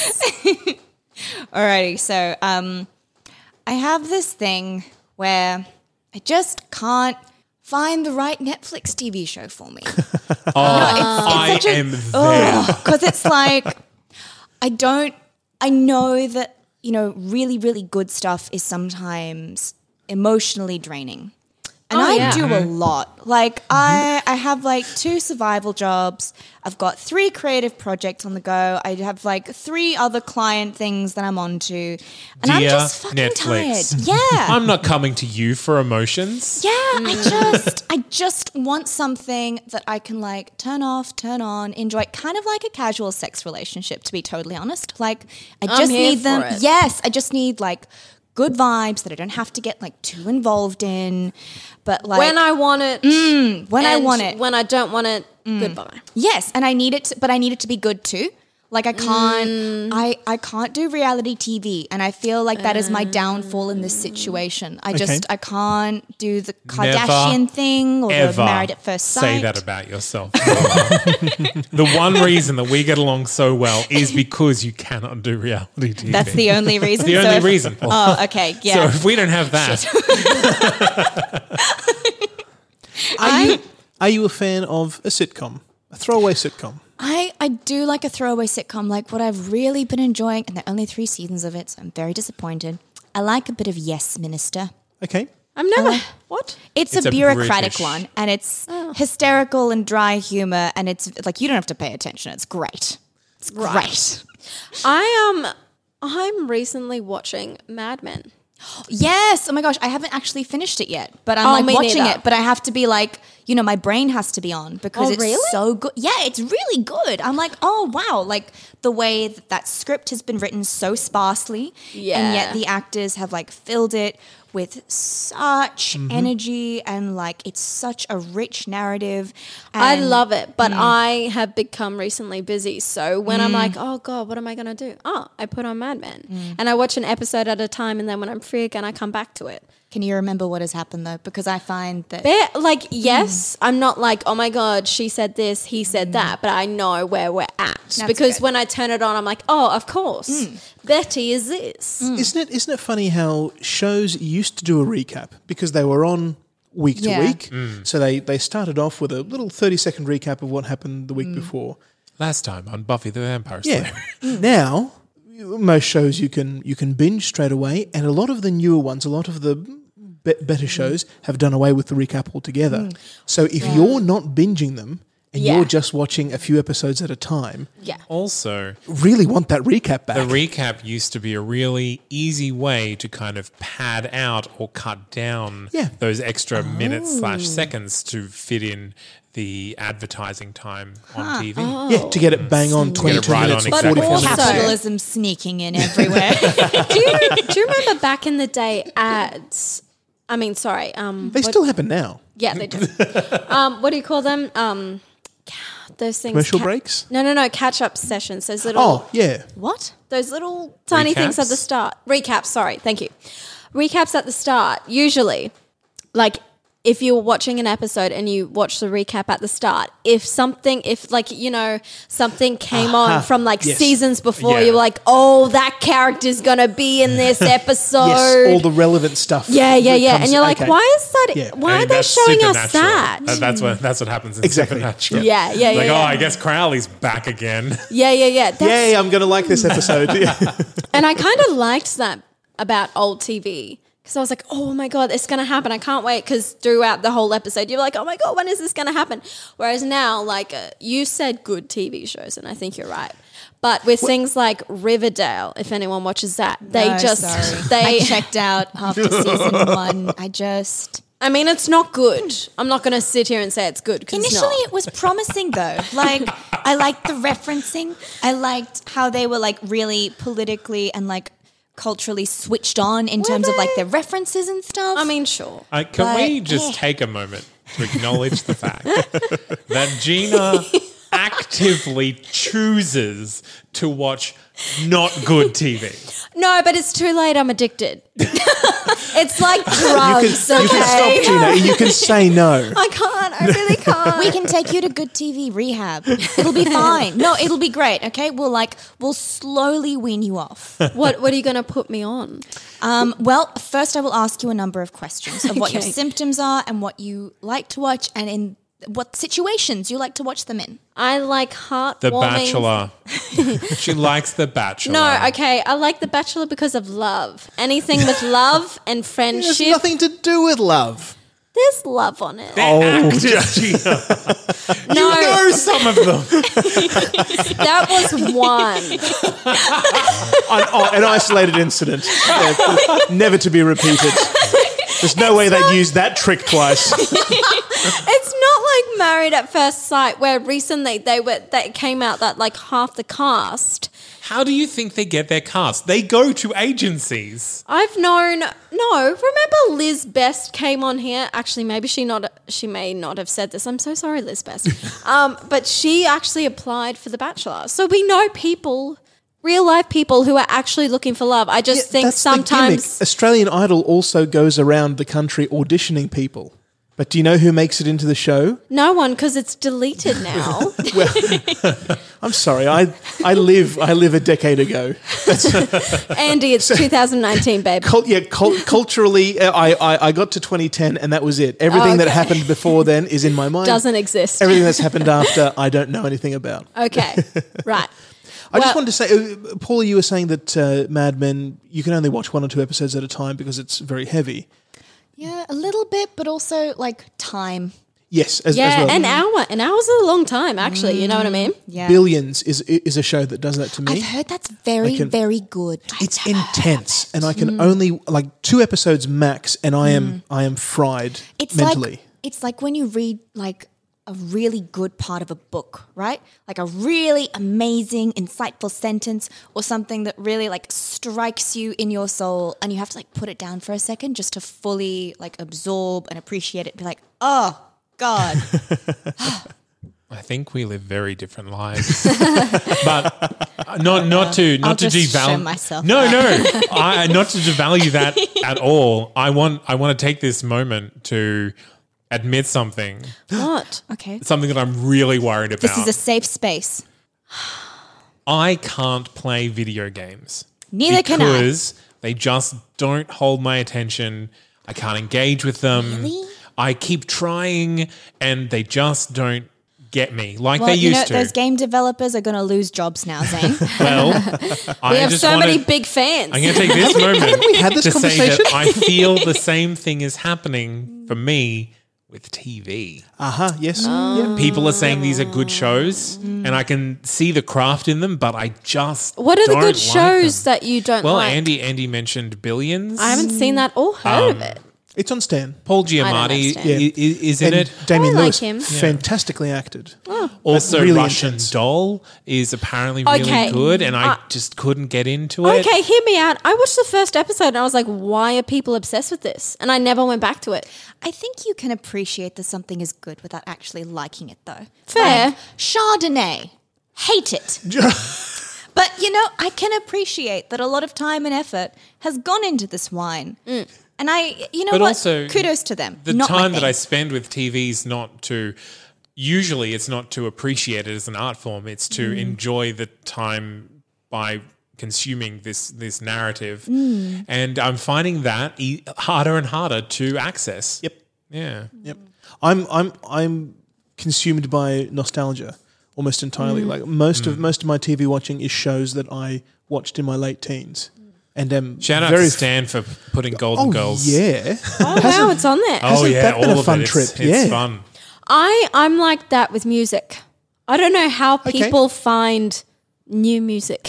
[SPEAKER 7] Alrighty. So, um, I have this thing where I just can't find the right Netflix T V show for me.
[SPEAKER 6] Oh, I
[SPEAKER 7] such a-
[SPEAKER 6] am there.
[SPEAKER 7] Because it's like, I don't, I know that, you know, really, really good stuff is sometimes emotionally draining. And
[SPEAKER 4] Oh,
[SPEAKER 7] I
[SPEAKER 4] yeah.
[SPEAKER 7] do a lot. Like I, I have like two survival jobs. I've got three creative projects on the go. I have like three other client things that I'm on to. And I'm
[SPEAKER 6] Dear
[SPEAKER 7] just fucking
[SPEAKER 6] Netflix.
[SPEAKER 7] tired. Yeah.
[SPEAKER 6] I'm not coming to you for emotions.
[SPEAKER 7] Yeah, I just I just want something that I can like turn off, turn on, enjoy, kind of like a casual sex relationship, to be totally honest. Like I
[SPEAKER 4] I'm
[SPEAKER 7] just
[SPEAKER 4] here
[SPEAKER 7] need them.
[SPEAKER 4] for it.
[SPEAKER 7] Yes, I just need like good vibes that I don't have to get like too involved in. But like
[SPEAKER 4] When I want it.
[SPEAKER 7] when I
[SPEAKER 4] and
[SPEAKER 7] want it.
[SPEAKER 4] When I don't want it, goodbye.
[SPEAKER 7] Yes, and I need it, to, but I need it to be good too. Like I can't,
[SPEAKER 4] Mm.
[SPEAKER 7] I, I can't do reality T V, and I feel like that is my downfall in this situation. I just, I can't do the Kardashian thing or the
[SPEAKER 6] Ever
[SPEAKER 7] Married at First Sight.
[SPEAKER 6] say that about yourself. The one reason that we get along so well is because you cannot do reality T V.
[SPEAKER 7] That's the only reason.
[SPEAKER 6] the
[SPEAKER 7] So
[SPEAKER 6] only
[SPEAKER 7] if-
[SPEAKER 6] reason. Paul.
[SPEAKER 7] Oh, okay,
[SPEAKER 6] So
[SPEAKER 7] yeah.
[SPEAKER 6] if we don't have that,
[SPEAKER 5] Are you, are you a fan of a sitcom? A throwaway sitcom?
[SPEAKER 7] I, I do like a throwaway sitcom. Like what I've really been enjoying, and there are only three seasons of it, so I'm very disappointed. I like a bit of Yes Minister.
[SPEAKER 5] Okay.
[SPEAKER 4] I've never. What?
[SPEAKER 7] It's,
[SPEAKER 6] It's
[SPEAKER 7] a
[SPEAKER 6] a
[SPEAKER 7] bureaucratic
[SPEAKER 6] British-
[SPEAKER 7] one, and it's
[SPEAKER 4] Oh.
[SPEAKER 7] hysterical and dry humor, and it's like you don't have to pay attention. It's great. It's great.
[SPEAKER 4] I um, I'm recently watching Mad Men.
[SPEAKER 7] Yes. Oh my gosh, I haven't actually finished it yet, but I'm
[SPEAKER 4] Oh,
[SPEAKER 7] like
[SPEAKER 4] me
[SPEAKER 7] watching
[SPEAKER 4] neither.
[SPEAKER 7] it. But I have to be like, you know, my brain has to be on because
[SPEAKER 4] Oh,
[SPEAKER 7] it's
[SPEAKER 4] really?
[SPEAKER 7] so good. Yeah, it's really good. I'm like, oh wow, like the way that, that script has been written so sparsely, and
[SPEAKER 4] Yeah.
[SPEAKER 7] yet the actors have like filled it with such
[SPEAKER 4] Mm-hmm.
[SPEAKER 7] energy and like it's such a rich narrative.
[SPEAKER 4] I
[SPEAKER 7] and-
[SPEAKER 4] love it, but I have become recently busy. So when I'm like, oh God, what am I going to do? Oh, I put on Mad Men. And I watch an episode at a time. And then when I'm free again, I come back to it.
[SPEAKER 7] Can you remember what has happened though? Because I find that
[SPEAKER 4] Bear, like, yes, I'm not like, oh my God, she said this, he said that, but I know where we're at. because
[SPEAKER 7] good.
[SPEAKER 4] when I turn it on, I'm like, oh, of course, Betty is this.
[SPEAKER 5] Isn't it? Isn't it funny how shows used to do a recap because they were on week to
[SPEAKER 7] Yeah.
[SPEAKER 5] week? So they they started off with a little thirty second recap of what happened the week before.
[SPEAKER 6] Last time on Buffy the Vampire Slayer.
[SPEAKER 5] Yeah. Now most shows you can you can binge straight away, and a lot of the newer ones, a lot of the be- better shows have done away with the recap altogether. So if you're not binging them and
[SPEAKER 4] Yeah.
[SPEAKER 5] you're just watching a few episodes at a time,
[SPEAKER 4] Yeah.
[SPEAKER 6] Also,
[SPEAKER 5] really want that recap back.
[SPEAKER 6] the recap used to be a really easy way to kind of pad out or cut down
[SPEAKER 5] Yeah.
[SPEAKER 6] those extra minutes slash seconds to fit in the advertising time on T V.
[SPEAKER 5] yeah, to get it bang on twenty-two
[SPEAKER 6] right
[SPEAKER 5] minutes
[SPEAKER 6] on
[SPEAKER 5] or
[SPEAKER 6] exactly.
[SPEAKER 5] forty-four
[SPEAKER 4] But
[SPEAKER 5] minutes.
[SPEAKER 4] also-
[SPEAKER 7] capitalism sneaking in everywhere.
[SPEAKER 4] do, you, do you remember back in the day ads? I mean, sorry. Um,
[SPEAKER 5] They
[SPEAKER 4] what-
[SPEAKER 5] still happen now.
[SPEAKER 4] Yeah, they do. um, what do you call them? Um, those things.
[SPEAKER 5] Commercial breaks?
[SPEAKER 4] No, no, no. Catch up sessions. Those little.
[SPEAKER 5] Oh, yeah.
[SPEAKER 7] What?
[SPEAKER 4] Those little tiny things at the
[SPEAKER 6] Recaps?
[SPEAKER 4] start. Recaps, sorry, thank you. Recaps at the start, usually, like if you were watching an episode and you watch the recap at the start, if something, if like, you know, something came on from like
[SPEAKER 5] Yes.
[SPEAKER 4] seasons before,
[SPEAKER 6] Yeah.
[SPEAKER 4] you're like, oh, that character's going to be in this episode.
[SPEAKER 5] Yes, all the relevant stuff.
[SPEAKER 4] yeah, yeah,
[SPEAKER 5] that
[SPEAKER 4] yeah.
[SPEAKER 5] comes-
[SPEAKER 4] And you're like,
[SPEAKER 5] okay.
[SPEAKER 4] why is that?
[SPEAKER 5] Yeah.
[SPEAKER 4] Why
[SPEAKER 6] I mean,
[SPEAKER 4] are they
[SPEAKER 6] that's
[SPEAKER 4] showing us
[SPEAKER 6] Supernatural.
[SPEAKER 4] that?
[SPEAKER 6] That- That's what that's what happens in
[SPEAKER 5] Exactly.
[SPEAKER 6] Supernatural.
[SPEAKER 4] Yeah, yeah, yeah.
[SPEAKER 6] Like,
[SPEAKER 4] yeah.
[SPEAKER 6] oh, I guess Crowley's back again.
[SPEAKER 4] yeah, yeah, yeah. That's,
[SPEAKER 5] Yay, I'm going to like this episode. Yeah.
[SPEAKER 4] And I kind of liked that about old T V because I was like, oh my God, it's going to happen. I can't wait because throughout the whole episode, you're like, oh my God, when is this going to happen? Whereas now, like uh, you said good T V shows, and I think you're right. But with things like Riverdale, if anyone watches that, they
[SPEAKER 7] No,
[SPEAKER 4] just,
[SPEAKER 7] sorry.
[SPEAKER 4] they,
[SPEAKER 7] I checked out after season one. I just
[SPEAKER 4] I mean, it's not good. I'm not going to sit here and say it's good because it's
[SPEAKER 7] initially
[SPEAKER 4] not.
[SPEAKER 7] it was promising though. Like I liked the referencing. I liked how they were like really politically and like culturally switched on in terms of like their references and stuff.
[SPEAKER 4] I mean, sure.
[SPEAKER 6] Uh, can
[SPEAKER 7] But,
[SPEAKER 6] we just
[SPEAKER 7] eh.
[SPEAKER 6] take a moment to acknowledge the fact that Gina actively chooses to watch not good T V?
[SPEAKER 4] No, but it's too late. I'm addicted. It's like
[SPEAKER 5] You
[SPEAKER 4] drugs,
[SPEAKER 5] can, you can
[SPEAKER 4] okay?
[SPEAKER 5] stop, Gina. You can say no.
[SPEAKER 4] I can't. I really can't.
[SPEAKER 7] we can take you to good T V rehab. It'll be fine. No, it'll be great. Okay, we'll like we'll slowly wean you off.
[SPEAKER 4] What What are you going to put me on?
[SPEAKER 7] Um, well, first I will ask you a number of questions of what your
[SPEAKER 4] Okay.
[SPEAKER 7] symptoms are and what you like to watch, and in what situations you like to watch them in.
[SPEAKER 4] I like heartwarming.
[SPEAKER 6] The Bachelor. She likes The Bachelor.
[SPEAKER 4] No, okay. I like The Bachelor because of love. Anything with love and
[SPEAKER 5] It has
[SPEAKER 4] friendship.
[SPEAKER 5] nothing to do with love.
[SPEAKER 4] There's love on it.
[SPEAKER 5] Oh,
[SPEAKER 6] Actors, Gina.
[SPEAKER 4] No,
[SPEAKER 6] You know some of them.
[SPEAKER 4] that was one.
[SPEAKER 5] An, oh, an isolated incident. Yeah, never to be repeated. There's no way they'd use that trick twice.
[SPEAKER 4] It's not like Married at First Sight, where recently they were that came out that like half the cast.
[SPEAKER 6] How do you think they get their cast? They go to agencies.
[SPEAKER 4] I've known no. Remember Liz Best came on here. Actually, maybe she not. She may not have said this. I'm so sorry, Liz Best. um, but she actually applied for The Bachelor. So we know people, real life people who are actually looking for love. I just
[SPEAKER 5] Yeah,
[SPEAKER 4] think
[SPEAKER 5] that's the gimmick.
[SPEAKER 4] sometimes.
[SPEAKER 5] Australian Idol also goes around the country auditioning people. But do you know who makes it into the show?
[SPEAKER 4] No one, because it's deleted now.
[SPEAKER 5] I'm sorry, I I live I live a decade ago.
[SPEAKER 4] Andy, it's two thousand nineteen, babe.
[SPEAKER 5] Cul- yeah, cul- culturally, uh, I, I I got to twenty ten and that was it. Everything that
[SPEAKER 4] Okay.
[SPEAKER 5] happened before then is in my mind.
[SPEAKER 4] Doesn't exist.
[SPEAKER 5] Everything that's happened after, I don't know anything about.
[SPEAKER 4] Okay, right.
[SPEAKER 5] I just
[SPEAKER 4] Well-
[SPEAKER 5] wanted to say, uh, Paula, you were saying that uh, Mad Men, you can only watch one or two episodes at a time because it's very heavy.
[SPEAKER 7] Yeah, a little bit, but also like time.
[SPEAKER 5] Yes, as,
[SPEAKER 4] Yeah,
[SPEAKER 5] as well.
[SPEAKER 4] an hour. An hour's a long time, actually. You know what I mean?
[SPEAKER 7] Yeah.
[SPEAKER 5] Billions is is a show that does that to me.
[SPEAKER 7] I've heard that's very,
[SPEAKER 5] I can-
[SPEAKER 7] very good.
[SPEAKER 5] It's intense, and I can only like two episodes max, and I am I am fried
[SPEAKER 7] It's
[SPEAKER 5] mentally.
[SPEAKER 7] like it's like when you read like a really good part of a book, right? Like a really amazing, insightful sentence or something that really like strikes you in your soul, and you have to like put it down for a second just to fully like absorb and appreciate it. Be like, oh God.
[SPEAKER 6] I think we live very different lives, but not not to not
[SPEAKER 7] I'll
[SPEAKER 6] to
[SPEAKER 7] just
[SPEAKER 6] devalue
[SPEAKER 7] show myself
[SPEAKER 6] No, no, I, not to devalue that at all. I want I want to take this moment to admit something,
[SPEAKER 4] What?
[SPEAKER 7] Okay.
[SPEAKER 6] something that I'm really worried about.
[SPEAKER 7] This is a safe space.
[SPEAKER 6] I can't play video games.
[SPEAKER 7] Neither can I.
[SPEAKER 6] Because they just don't hold my attention. I can't engage with them.
[SPEAKER 7] Really?
[SPEAKER 6] I keep trying and they just don't get me like
[SPEAKER 7] Well,
[SPEAKER 6] they
[SPEAKER 7] you
[SPEAKER 6] used
[SPEAKER 7] know,
[SPEAKER 6] to.
[SPEAKER 7] those game developers are going to lose jobs now, Zane.
[SPEAKER 6] well, I
[SPEAKER 4] We have
[SPEAKER 6] just
[SPEAKER 4] so
[SPEAKER 6] wanna,
[SPEAKER 4] many big fans.
[SPEAKER 6] I'm going to take this moment
[SPEAKER 5] we had this
[SPEAKER 6] to say that
[SPEAKER 5] conversation?
[SPEAKER 6] I feel the same thing is happening for me with T V.
[SPEAKER 5] Uh huh. Yes. Yeah.
[SPEAKER 6] People are saying these are good shows, and I can see the craft in them, but I just
[SPEAKER 4] What are the
[SPEAKER 6] don't
[SPEAKER 4] good
[SPEAKER 6] like
[SPEAKER 4] shows
[SPEAKER 6] them.
[SPEAKER 4] that you don't
[SPEAKER 6] Well,
[SPEAKER 4] like?
[SPEAKER 6] Andy Andy mentioned Billions.
[SPEAKER 4] I haven't seen that or heard of it.
[SPEAKER 5] It's on Stan.
[SPEAKER 6] Paul
[SPEAKER 4] I don't
[SPEAKER 6] Giamatti
[SPEAKER 4] understand.
[SPEAKER 6] i- i- is in
[SPEAKER 5] and
[SPEAKER 6] it.
[SPEAKER 5] Damien
[SPEAKER 4] I like
[SPEAKER 5] Lewis,
[SPEAKER 4] him. Yeah.
[SPEAKER 5] fantastically acted.
[SPEAKER 6] Also,
[SPEAKER 5] really
[SPEAKER 6] Russian
[SPEAKER 5] intense.
[SPEAKER 6] Doll is apparently really
[SPEAKER 4] Okay.
[SPEAKER 6] good, and I
[SPEAKER 4] Uh,
[SPEAKER 6] just couldn't get into it.
[SPEAKER 4] Okay, hear me out. I watched the first episode and I was like, why are people obsessed with this? And I never went back to it.
[SPEAKER 7] I think you can appreciate that something is good without actually liking it, though.
[SPEAKER 4] Fair.
[SPEAKER 7] Like Chardonnay, hate it. But, you know, I can appreciate that a lot of time and effort has gone into this wine. And I, you know
[SPEAKER 6] But
[SPEAKER 7] what?
[SPEAKER 6] also,
[SPEAKER 7] Kudos to them.
[SPEAKER 6] The
[SPEAKER 7] Not my
[SPEAKER 6] time that
[SPEAKER 7] thing.
[SPEAKER 6] I spend with T V is not to. Usually, it's not to appreciate it as an art form. It's to
[SPEAKER 7] Mm.
[SPEAKER 6] enjoy the time by consuming this this narrative,
[SPEAKER 7] Mm.
[SPEAKER 6] and I'm finding that e- harder and harder to access.
[SPEAKER 5] Yep.
[SPEAKER 6] Yeah.
[SPEAKER 5] Yep. I'm I'm I'm consumed by nostalgia almost entirely. Like most of most of my T V watching is shows that I watched in my late teens, and um,
[SPEAKER 6] Shout out
[SPEAKER 5] very
[SPEAKER 6] to Stan for putting Golden
[SPEAKER 5] Oh
[SPEAKER 6] Girls.
[SPEAKER 5] yeah.
[SPEAKER 4] Oh, wow, it's on there.
[SPEAKER 6] Oh
[SPEAKER 5] Hasn't
[SPEAKER 6] yeah,
[SPEAKER 5] that been
[SPEAKER 6] all
[SPEAKER 5] a
[SPEAKER 6] of
[SPEAKER 5] fun
[SPEAKER 6] it. It's,
[SPEAKER 5] trip?
[SPEAKER 6] it's
[SPEAKER 5] Yeah.
[SPEAKER 6] fun.
[SPEAKER 4] I, I'm like that with music. I don't know how
[SPEAKER 5] Okay.
[SPEAKER 4] people find new music.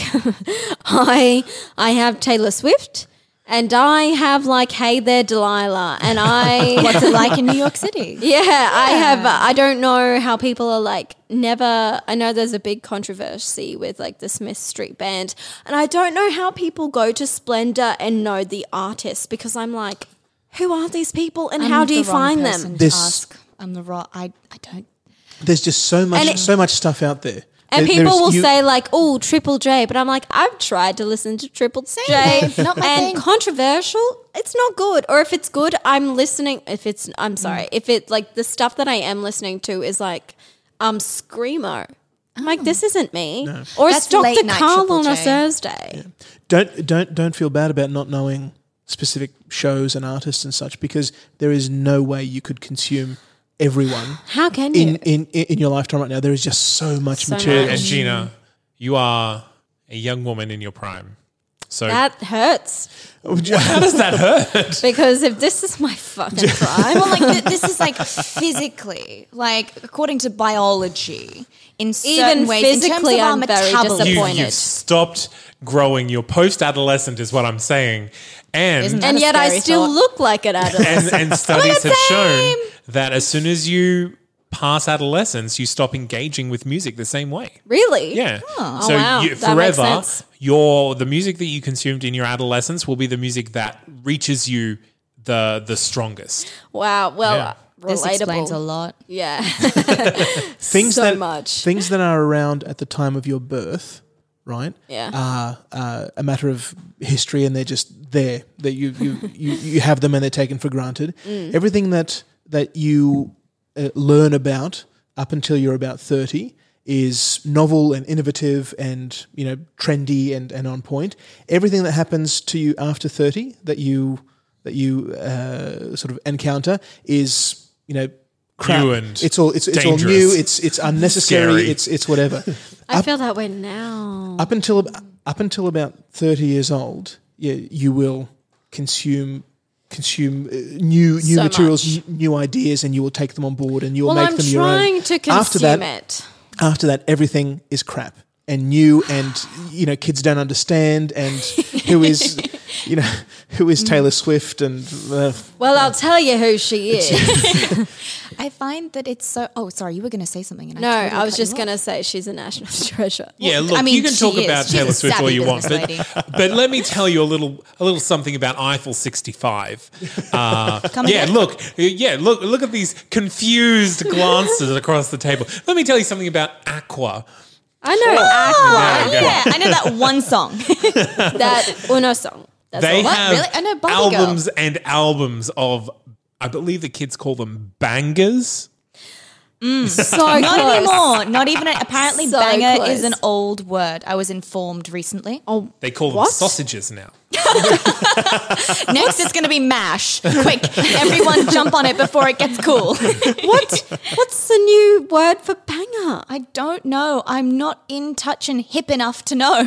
[SPEAKER 4] I I have Taylor Swift and I have like Hey There Delilah and I
[SPEAKER 7] What's it like in New York City?
[SPEAKER 4] Yeah, I have. uh, I don't know how people are like never. I know there's a big controversy with like the Smith Street Band, and I don't know how people go to Splendor and know the artists because I'm like, who are these people and
[SPEAKER 7] I'm
[SPEAKER 4] how do
[SPEAKER 7] the
[SPEAKER 4] you
[SPEAKER 7] wrong
[SPEAKER 4] find
[SPEAKER 7] person
[SPEAKER 4] them?
[SPEAKER 7] to
[SPEAKER 5] This-
[SPEAKER 7] ask. I'm the wrong. I I don't.
[SPEAKER 5] There's just so much
[SPEAKER 4] And it-
[SPEAKER 5] so much stuff out there.
[SPEAKER 4] And
[SPEAKER 5] There-
[SPEAKER 4] people
[SPEAKER 5] there's-
[SPEAKER 4] will
[SPEAKER 5] you-
[SPEAKER 4] say like, "Oh, Triple J," but I'm like, I've tried to listen to Triple J,
[SPEAKER 7] babe, not my
[SPEAKER 4] and
[SPEAKER 7] thing.
[SPEAKER 4] controversial. It's not good. Or if it's good, I'm listening. If it's, I'm sorry. If it like the stuff that I am listening to is like, um, screamo. I'm like, this isn't me. Or it's
[SPEAKER 7] That's
[SPEAKER 4] Doctor
[SPEAKER 7] late night
[SPEAKER 4] Carl
[SPEAKER 7] Triple
[SPEAKER 4] on a
[SPEAKER 7] J.
[SPEAKER 4] Thursday.
[SPEAKER 5] don't don't don't feel bad about not knowing specific shows and artists and such, because there is no way you could consume everyone
[SPEAKER 4] How can you?
[SPEAKER 5] in, in, in your lifetime right now. There is just so much
[SPEAKER 4] So
[SPEAKER 5] material.
[SPEAKER 6] And Gina, you are a young woman in your prime. So
[SPEAKER 4] that hurts
[SPEAKER 6] how does that hurt?
[SPEAKER 4] because if this is my fucking prime,
[SPEAKER 7] Well, like th- this is like physically, like according to biology, in certain
[SPEAKER 4] Even
[SPEAKER 7] ways,
[SPEAKER 4] physically,
[SPEAKER 7] in terms of our
[SPEAKER 4] I'm very
[SPEAKER 7] metabolism.
[SPEAKER 6] You,
[SPEAKER 4] disappointed.
[SPEAKER 6] you've stopped growing. You're post-adolescent is what I'm saying. And
[SPEAKER 7] Isn't that
[SPEAKER 4] and
[SPEAKER 7] a
[SPEAKER 4] yet I
[SPEAKER 7] scary
[SPEAKER 4] still
[SPEAKER 7] thought.
[SPEAKER 4] look like an adolescent.
[SPEAKER 6] and, and studies have shown that as soon as you pass adolescence, you stop engaging with music the same way.
[SPEAKER 4] Really?
[SPEAKER 6] Yeah.
[SPEAKER 4] Oh,
[SPEAKER 6] so
[SPEAKER 4] wow.
[SPEAKER 6] you,
[SPEAKER 4] That makes
[SPEAKER 6] forever,
[SPEAKER 4] sense.
[SPEAKER 6] your the music that you consumed in your adolescence will be the music that reaches you the the strongest.
[SPEAKER 4] Wow. Well,
[SPEAKER 6] Yeah.
[SPEAKER 7] This
[SPEAKER 4] relatable.
[SPEAKER 7] explains a lot.
[SPEAKER 4] Yeah.
[SPEAKER 5] things
[SPEAKER 4] so
[SPEAKER 5] that
[SPEAKER 4] much.
[SPEAKER 5] things that are around at the time of your birth, right?
[SPEAKER 4] Yeah.
[SPEAKER 5] Are uh, a matter of history, and they're just there. That you you, you you have them, and they're taken for granted.
[SPEAKER 4] Mm.
[SPEAKER 5] Everything that that you uh, learn about up until you're about thirty is novel and innovative and, you know, trendy and, and on point. Everything that happens to you after thirty that you that you uh, sort of encounter is, you know, crap.
[SPEAKER 6] New and
[SPEAKER 5] it's all it's it's all
[SPEAKER 6] dangerous.
[SPEAKER 5] new. It's it's unnecessary.
[SPEAKER 6] Scary.
[SPEAKER 5] It's it's whatever.
[SPEAKER 4] I feel that way now.
[SPEAKER 5] Up until up until about thirty years old, yeah, you will consume consume uh, new new
[SPEAKER 4] So
[SPEAKER 5] materials,
[SPEAKER 4] much.
[SPEAKER 5] n- new ideas, and you will take them on board and you will
[SPEAKER 4] Well,
[SPEAKER 5] make
[SPEAKER 4] I'm
[SPEAKER 5] them your own.
[SPEAKER 4] trying to consume
[SPEAKER 5] after that,
[SPEAKER 4] it.
[SPEAKER 5] After that, everything is crap and new, and you know kids don't understand. And who is, you know, who is Taylor Swift? And uh,
[SPEAKER 4] Well, I'll tell you who she is.
[SPEAKER 7] I find that it's so. Oh, sorry, you were going to say something. And
[SPEAKER 4] No,
[SPEAKER 7] I, totally
[SPEAKER 4] I was
[SPEAKER 7] cut
[SPEAKER 4] just
[SPEAKER 7] you
[SPEAKER 4] going to
[SPEAKER 7] off.
[SPEAKER 4] say she's a national treasure.
[SPEAKER 6] Yeah, look,
[SPEAKER 7] I mean,
[SPEAKER 6] you can
[SPEAKER 7] she
[SPEAKER 6] talk
[SPEAKER 7] is.
[SPEAKER 6] about
[SPEAKER 7] She's
[SPEAKER 6] Taylor
[SPEAKER 7] a
[SPEAKER 6] Swift all
[SPEAKER 7] savvy
[SPEAKER 6] you want,
[SPEAKER 7] business
[SPEAKER 6] but,
[SPEAKER 7] lady.
[SPEAKER 6] but let me tell you a little a little something about Eiffel sixty-five. Uh,
[SPEAKER 7] Come
[SPEAKER 6] yeah,
[SPEAKER 7] again?
[SPEAKER 6] look, yeah, look, look at these confused glances across the table. Let me tell you something about Aqua.
[SPEAKER 4] I know
[SPEAKER 6] There you go.
[SPEAKER 7] Yeah, I know that one song.
[SPEAKER 4] Aqua, that Uno song. That's
[SPEAKER 6] They
[SPEAKER 4] all.
[SPEAKER 7] What?
[SPEAKER 6] have
[SPEAKER 7] Really? I know Barbie Girl.
[SPEAKER 6] albums and albums of, I believe the kids call them bangers.
[SPEAKER 4] So
[SPEAKER 7] Not
[SPEAKER 4] close.
[SPEAKER 7] anymore. Not even. Apparently,
[SPEAKER 4] So
[SPEAKER 7] banger
[SPEAKER 4] close.
[SPEAKER 7] is an old word. I was informed recently.
[SPEAKER 4] Oh,
[SPEAKER 6] They call them
[SPEAKER 4] What?
[SPEAKER 6] sausages now.
[SPEAKER 7] Next, it's going to be mash. Quick, everyone jump on it before it gets cool.
[SPEAKER 4] what? What's the new word for banger?
[SPEAKER 7] I don't know. I'm not in touch and hip enough to know.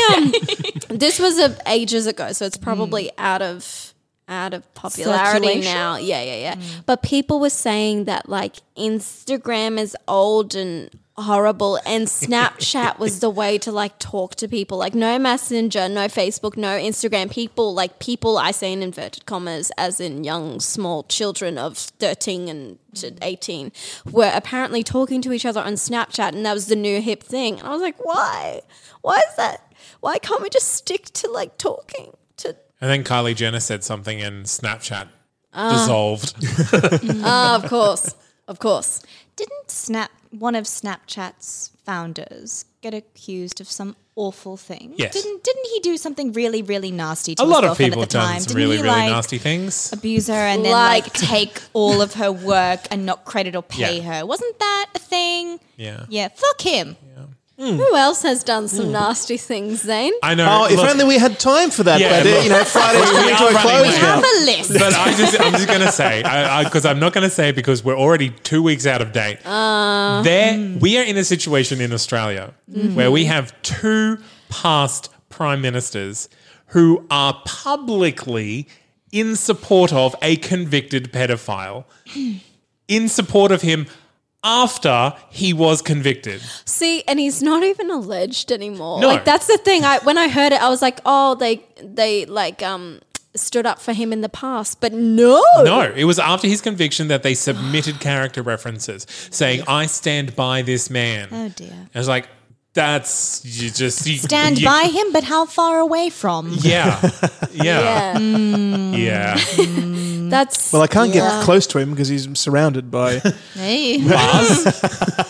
[SPEAKER 4] I um, this was a, ages ago, so it's probably out of out of popularity
[SPEAKER 7] Circulation?
[SPEAKER 4] now. Yeah, yeah, yeah. But people were saying that like Instagram is old and horrible, and Snapchat was the way to like talk to people. Like no Messenger, no Facebook, no Instagram. People like people. I say in inverted commas, as in young small children of thirteen and to eighteen, were apparently talking to each other on Snapchat, and that was the new hip thing. And I was like, why? Why is that? Why can't we just stick to like talking to?
[SPEAKER 6] And then Kylie Jenner said something and Snapchat dissolved.
[SPEAKER 4] Ah, of course, of course.
[SPEAKER 7] Didn't Snap one of Snapchat's founders get accused of some awful thing?
[SPEAKER 6] Yes.
[SPEAKER 7] Didn't Didn't he do something really really nasty to
[SPEAKER 6] A
[SPEAKER 7] his
[SPEAKER 6] lot of
[SPEAKER 7] girlfriend
[SPEAKER 6] people
[SPEAKER 7] at
[SPEAKER 6] have
[SPEAKER 7] the
[SPEAKER 6] done
[SPEAKER 7] time?
[SPEAKER 6] some
[SPEAKER 7] Didn't
[SPEAKER 6] really,
[SPEAKER 7] he,
[SPEAKER 6] really
[SPEAKER 7] like,
[SPEAKER 6] nasty things.
[SPEAKER 7] abuse her and then like,
[SPEAKER 4] Like-
[SPEAKER 7] take all of her work and not credit or pay
[SPEAKER 6] Yeah.
[SPEAKER 7] her? Wasn't that a thing?
[SPEAKER 6] Yeah.
[SPEAKER 7] Yeah. Fuck him.
[SPEAKER 4] Who else has done some nasty things, Zane?
[SPEAKER 6] I know.
[SPEAKER 5] oh, if
[SPEAKER 6] look,
[SPEAKER 5] only we had time for that.
[SPEAKER 6] Yeah,
[SPEAKER 5] but uh,
[SPEAKER 6] look.
[SPEAKER 5] you know, Friday's
[SPEAKER 6] We- we
[SPEAKER 5] coming
[SPEAKER 6] are
[SPEAKER 5] to a
[SPEAKER 6] running
[SPEAKER 5] close
[SPEAKER 6] late.
[SPEAKER 5] now.
[SPEAKER 7] Have a list.
[SPEAKER 6] But I just, I'm just going to say, because I'm not going to say it because we're already two weeks out of date.
[SPEAKER 4] Uh,
[SPEAKER 6] there, we are in a situation in Australia
[SPEAKER 4] Mm-hmm.
[SPEAKER 6] where we have two past prime ministers who are publicly in support of a convicted pedophile, in support of him after he was convicted.
[SPEAKER 4] See, and he's not even alleged anymore.
[SPEAKER 6] No.
[SPEAKER 4] Like that's the thing. I when I heard it, I was like, oh, they they like um stood up for him in the past, but no,
[SPEAKER 6] No, it was after his conviction that they submitted character references saying, I stand by this man.
[SPEAKER 7] Oh dear.
[SPEAKER 6] I was like, that's you just you,
[SPEAKER 7] Stand
[SPEAKER 6] you-
[SPEAKER 7] by him, but how far away from?
[SPEAKER 6] Yeah, yeah,
[SPEAKER 4] yeah,
[SPEAKER 6] yeah.
[SPEAKER 4] that's
[SPEAKER 5] Well, I can't
[SPEAKER 4] yeah.
[SPEAKER 5] get close to him because he's surrounded by.
[SPEAKER 7] Hey.
[SPEAKER 6] Buzz.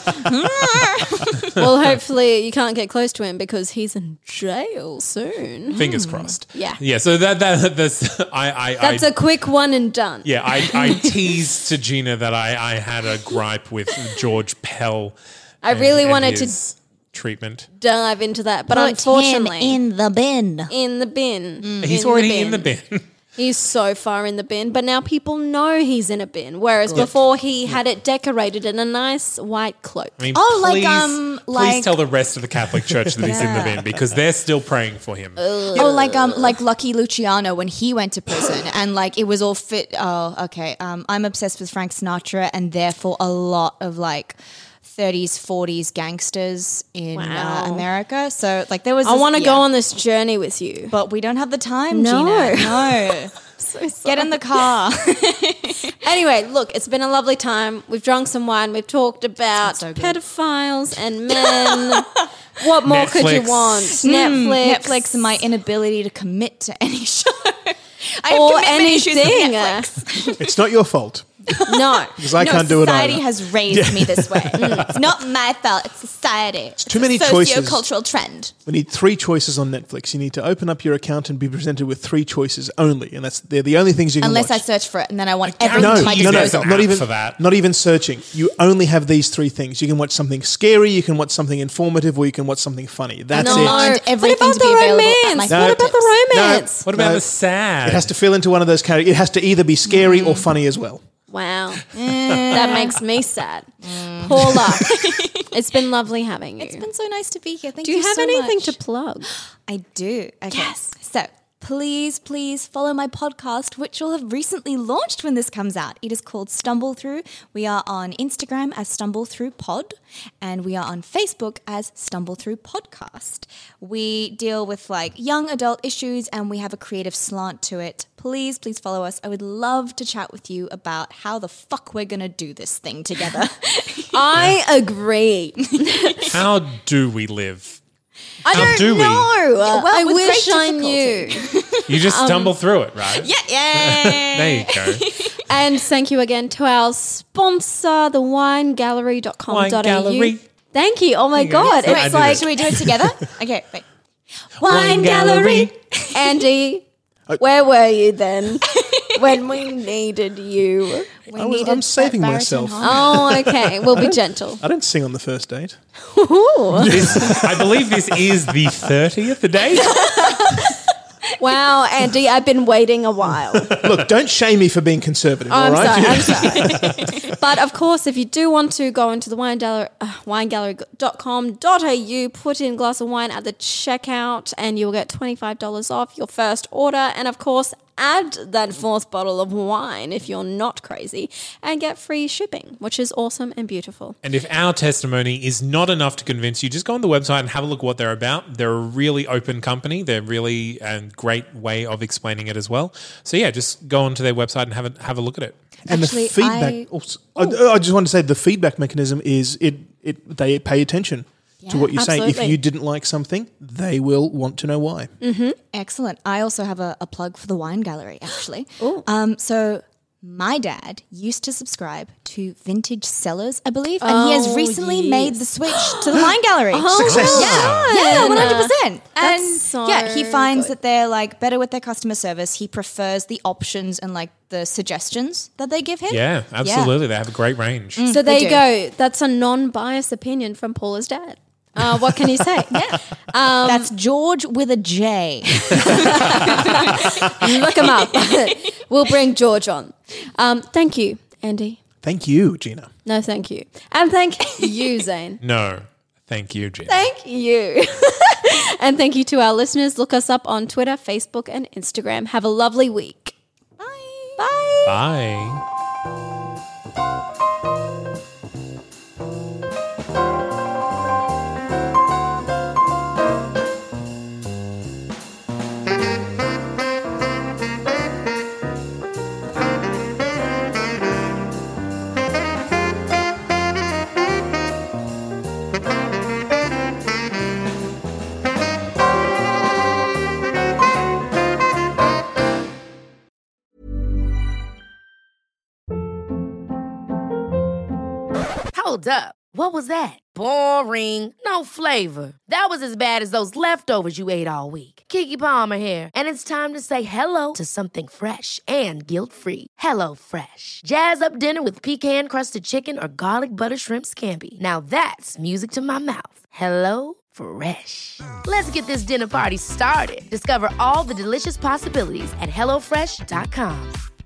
[SPEAKER 4] Well, hopefully you can't get close to him because he's in jail soon.
[SPEAKER 6] Fingers crossed.
[SPEAKER 4] Yeah.
[SPEAKER 6] yeah. So that that that's I I
[SPEAKER 4] That's
[SPEAKER 6] I,
[SPEAKER 4] a quick one and done.
[SPEAKER 6] yeah. I, I teased to Gina that I I had a gripe with George Pell.
[SPEAKER 4] I
[SPEAKER 6] and-
[SPEAKER 4] really
[SPEAKER 6] and
[SPEAKER 4] wanted to
[SPEAKER 6] his treatment.
[SPEAKER 4] dive into that, but
[SPEAKER 7] Put
[SPEAKER 4] unfortunately,
[SPEAKER 7] him in the bin.
[SPEAKER 4] in the bin.
[SPEAKER 6] He's
[SPEAKER 4] In
[SPEAKER 6] already in the bin.
[SPEAKER 4] He's so far in the bin, but now people know he's in a bin. Whereas before he had it decorated in a nice white cloak.
[SPEAKER 6] I mean,
[SPEAKER 7] Oh, like,
[SPEAKER 6] please,
[SPEAKER 7] um,
[SPEAKER 6] please
[SPEAKER 7] like-
[SPEAKER 6] tell the rest of the Catholic Church that he's in the
[SPEAKER 7] Yeah.
[SPEAKER 6] bin because they're still praying for him.
[SPEAKER 7] Oh, like um, like Lucky Luciano when he went to prison and like it was all fit. Oh, okay. Um, I'm obsessed with Frank Sinatra and therefore a lot of like thirties, forties gangsters in
[SPEAKER 4] Wow.
[SPEAKER 7] uh, America. So like there was.
[SPEAKER 4] I
[SPEAKER 7] this-
[SPEAKER 4] want to
[SPEAKER 7] yeah.
[SPEAKER 4] go on this journey with you.
[SPEAKER 7] but we don't have the time.
[SPEAKER 4] No.
[SPEAKER 7] Gina. no.
[SPEAKER 4] So
[SPEAKER 7] Get in the car.
[SPEAKER 4] Anyway, look, it's been a lovely time. We've drunk some wine. We've talked about
[SPEAKER 7] so good.
[SPEAKER 4] pedophiles and men. What more could you
[SPEAKER 6] Netflix.
[SPEAKER 4] want?
[SPEAKER 7] Mm,
[SPEAKER 4] Netflix.
[SPEAKER 7] Netflix and my inability to commit to any show. I have
[SPEAKER 4] Or
[SPEAKER 7] commitment issues with
[SPEAKER 4] anything.
[SPEAKER 7] Netflix.
[SPEAKER 5] It's not your fault
[SPEAKER 4] No.
[SPEAKER 5] because I
[SPEAKER 7] no,
[SPEAKER 5] can't do it
[SPEAKER 7] society
[SPEAKER 5] either.
[SPEAKER 7] has raised me this way. It's not my fault. It's society. It's
[SPEAKER 5] too many
[SPEAKER 7] a
[SPEAKER 5] choices.
[SPEAKER 7] Socio-cultural trend.
[SPEAKER 5] We need three choices on Netflix. You need to open up your account and be presented with three choices only, and that's they're the only things you can
[SPEAKER 7] Unless I
[SPEAKER 5] watch.
[SPEAKER 7] search for it, and then I want
[SPEAKER 6] I
[SPEAKER 7] every
[SPEAKER 5] no,
[SPEAKER 6] guarantee
[SPEAKER 7] my
[SPEAKER 6] you
[SPEAKER 5] no, no,
[SPEAKER 6] there's an
[SPEAKER 5] not
[SPEAKER 6] app
[SPEAKER 5] even
[SPEAKER 6] for that.
[SPEAKER 5] Not even searching. You only have these three things. You can watch something scary, you can watch something informative, or you can watch something funny. That's
[SPEAKER 4] No.
[SPEAKER 5] it.
[SPEAKER 7] want
[SPEAKER 4] What
[SPEAKER 7] everything
[SPEAKER 4] about
[SPEAKER 7] to be
[SPEAKER 4] the
[SPEAKER 7] available at
[SPEAKER 4] romance?
[SPEAKER 7] my
[SPEAKER 5] No.
[SPEAKER 4] What about the
[SPEAKER 7] fingertips.
[SPEAKER 4] romance?
[SPEAKER 6] What about
[SPEAKER 5] No.
[SPEAKER 6] the sad?
[SPEAKER 5] It has to fill into one of those categories. It has to either be scary or funny as well.
[SPEAKER 4] Wow. That makes me sad. Paula, it's been lovely having you.
[SPEAKER 7] It's been so nice to be here. Thank
[SPEAKER 4] Do you,
[SPEAKER 7] you
[SPEAKER 4] have
[SPEAKER 7] so
[SPEAKER 4] anything
[SPEAKER 7] much.
[SPEAKER 4] to plug?
[SPEAKER 7] I do. Okay.
[SPEAKER 4] Yes.
[SPEAKER 7] So please, please follow my podcast, which will have recently launched when this comes out. It is called Stumble Through. We are on Instagram as Stumble Through Pod, and we are on Facebook as Stumble Through Podcast. We deal with like young adult issues, and we have a creative slant to it. Please, please follow us. I would love to chat with you about how the fuck we're going to do this thing together.
[SPEAKER 4] I agree.
[SPEAKER 6] How do we live?
[SPEAKER 4] I
[SPEAKER 6] How
[SPEAKER 4] don't
[SPEAKER 6] do we?
[SPEAKER 4] know.
[SPEAKER 7] Well,
[SPEAKER 4] I
[SPEAKER 7] with
[SPEAKER 4] wish
[SPEAKER 7] great
[SPEAKER 4] I knew.
[SPEAKER 6] You just stumble through it, right?
[SPEAKER 7] Yeah, yeah.
[SPEAKER 6] There you go.
[SPEAKER 4] And thank you again to our sponsor, the wine gallery dot com dot a u.
[SPEAKER 6] Wine Gallery.
[SPEAKER 4] Thank you. Oh my
[SPEAKER 6] you go.
[SPEAKER 4] God.
[SPEAKER 6] I
[SPEAKER 4] It's
[SPEAKER 6] did
[SPEAKER 4] like
[SPEAKER 6] it.
[SPEAKER 7] Should we do it together? Okay, wait.
[SPEAKER 6] Wine Gallery.
[SPEAKER 4] Andy, where were you then when we needed you?
[SPEAKER 7] We
[SPEAKER 5] I was-
[SPEAKER 7] needed
[SPEAKER 5] I'm saving
[SPEAKER 7] that baritone
[SPEAKER 5] myself.
[SPEAKER 7] harmony.
[SPEAKER 4] Oh, okay. We'll be gentle.
[SPEAKER 5] I don't sing on the first date.
[SPEAKER 6] This, I believe this is the thirtieth date.
[SPEAKER 4] Wow, Andy, I've been waiting a while.
[SPEAKER 5] Look, don't shame me for being conservative, all
[SPEAKER 4] I'm
[SPEAKER 5] right?
[SPEAKER 4] sorry, I'm sorry. But of course, if you do want to go into the wine gallery, uh, wine gallery dot com dot a u, put in glass of wine at the checkout, and you'll get twenty-five dollars off your first order. And of course, add that fourth bottle of wine if you're not crazy, and get free shipping, which is awesome and beautiful.
[SPEAKER 6] And if our testimony is not enough to convince you, just go on the website and have a look what they're about. They're a really open company. They're really a great way of explaining it as well. So yeah, just go onto their website and have a, have a look at it.
[SPEAKER 5] And
[SPEAKER 7] Actually,
[SPEAKER 5] the feedback.
[SPEAKER 7] I-
[SPEAKER 5] also, I, I just want to say the feedback mechanism is it. It they pay attention to what you say. If
[SPEAKER 4] absolutely.
[SPEAKER 5] you didn't like something, they will want to know why.
[SPEAKER 7] Excellent. I also have a, a plug for the wine gallery, actually. Um, so my dad used to subscribe to Vintage Cellars, I believe, and he has
[SPEAKER 4] Oh,
[SPEAKER 7] recently
[SPEAKER 4] yes.
[SPEAKER 7] made the switch to the wine gallery.
[SPEAKER 5] Success.
[SPEAKER 7] Yeah, one hundred percent. And
[SPEAKER 4] That's so
[SPEAKER 7] yeah, he finds
[SPEAKER 4] good.
[SPEAKER 7] that they're like better with their customer service. He prefers the options and like the suggestions that they give him.
[SPEAKER 6] Yeah, absolutely. They have a great range.
[SPEAKER 4] So there
[SPEAKER 7] they
[SPEAKER 4] you go. That's a non-biased opinion from Paula's dad. Uh, what can you say? Yeah.
[SPEAKER 7] That's George with a J.
[SPEAKER 4] Look him up. We'll bring George on. Um, thank you, Andy.
[SPEAKER 5] Thank you, Gina.
[SPEAKER 4] No, thank you. And thank you, Zane.
[SPEAKER 6] No, thank you, Jim.
[SPEAKER 4] Thank you. And thank you to our listeners. Look us up on Twitter, Facebook, and Instagram. Have a lovely week. Bye. Bye.
[SPEAKER 6] Bye.
[SPEAKER 8] Hold up. What was that? Boring. No flavor. That was as bad as those leftovers you ate all week. Keke Palmer here, and it's time to say hello to something fresh and guilt-free. Hello Fresh. Jazz up dinner with pecan-crusted chicken or garlic butter shrimp scampi. Now that's music to my mouth. Hello Fresh. Let's get this dinner party started. Discover all the delicious possibilities at hello fresh dot com.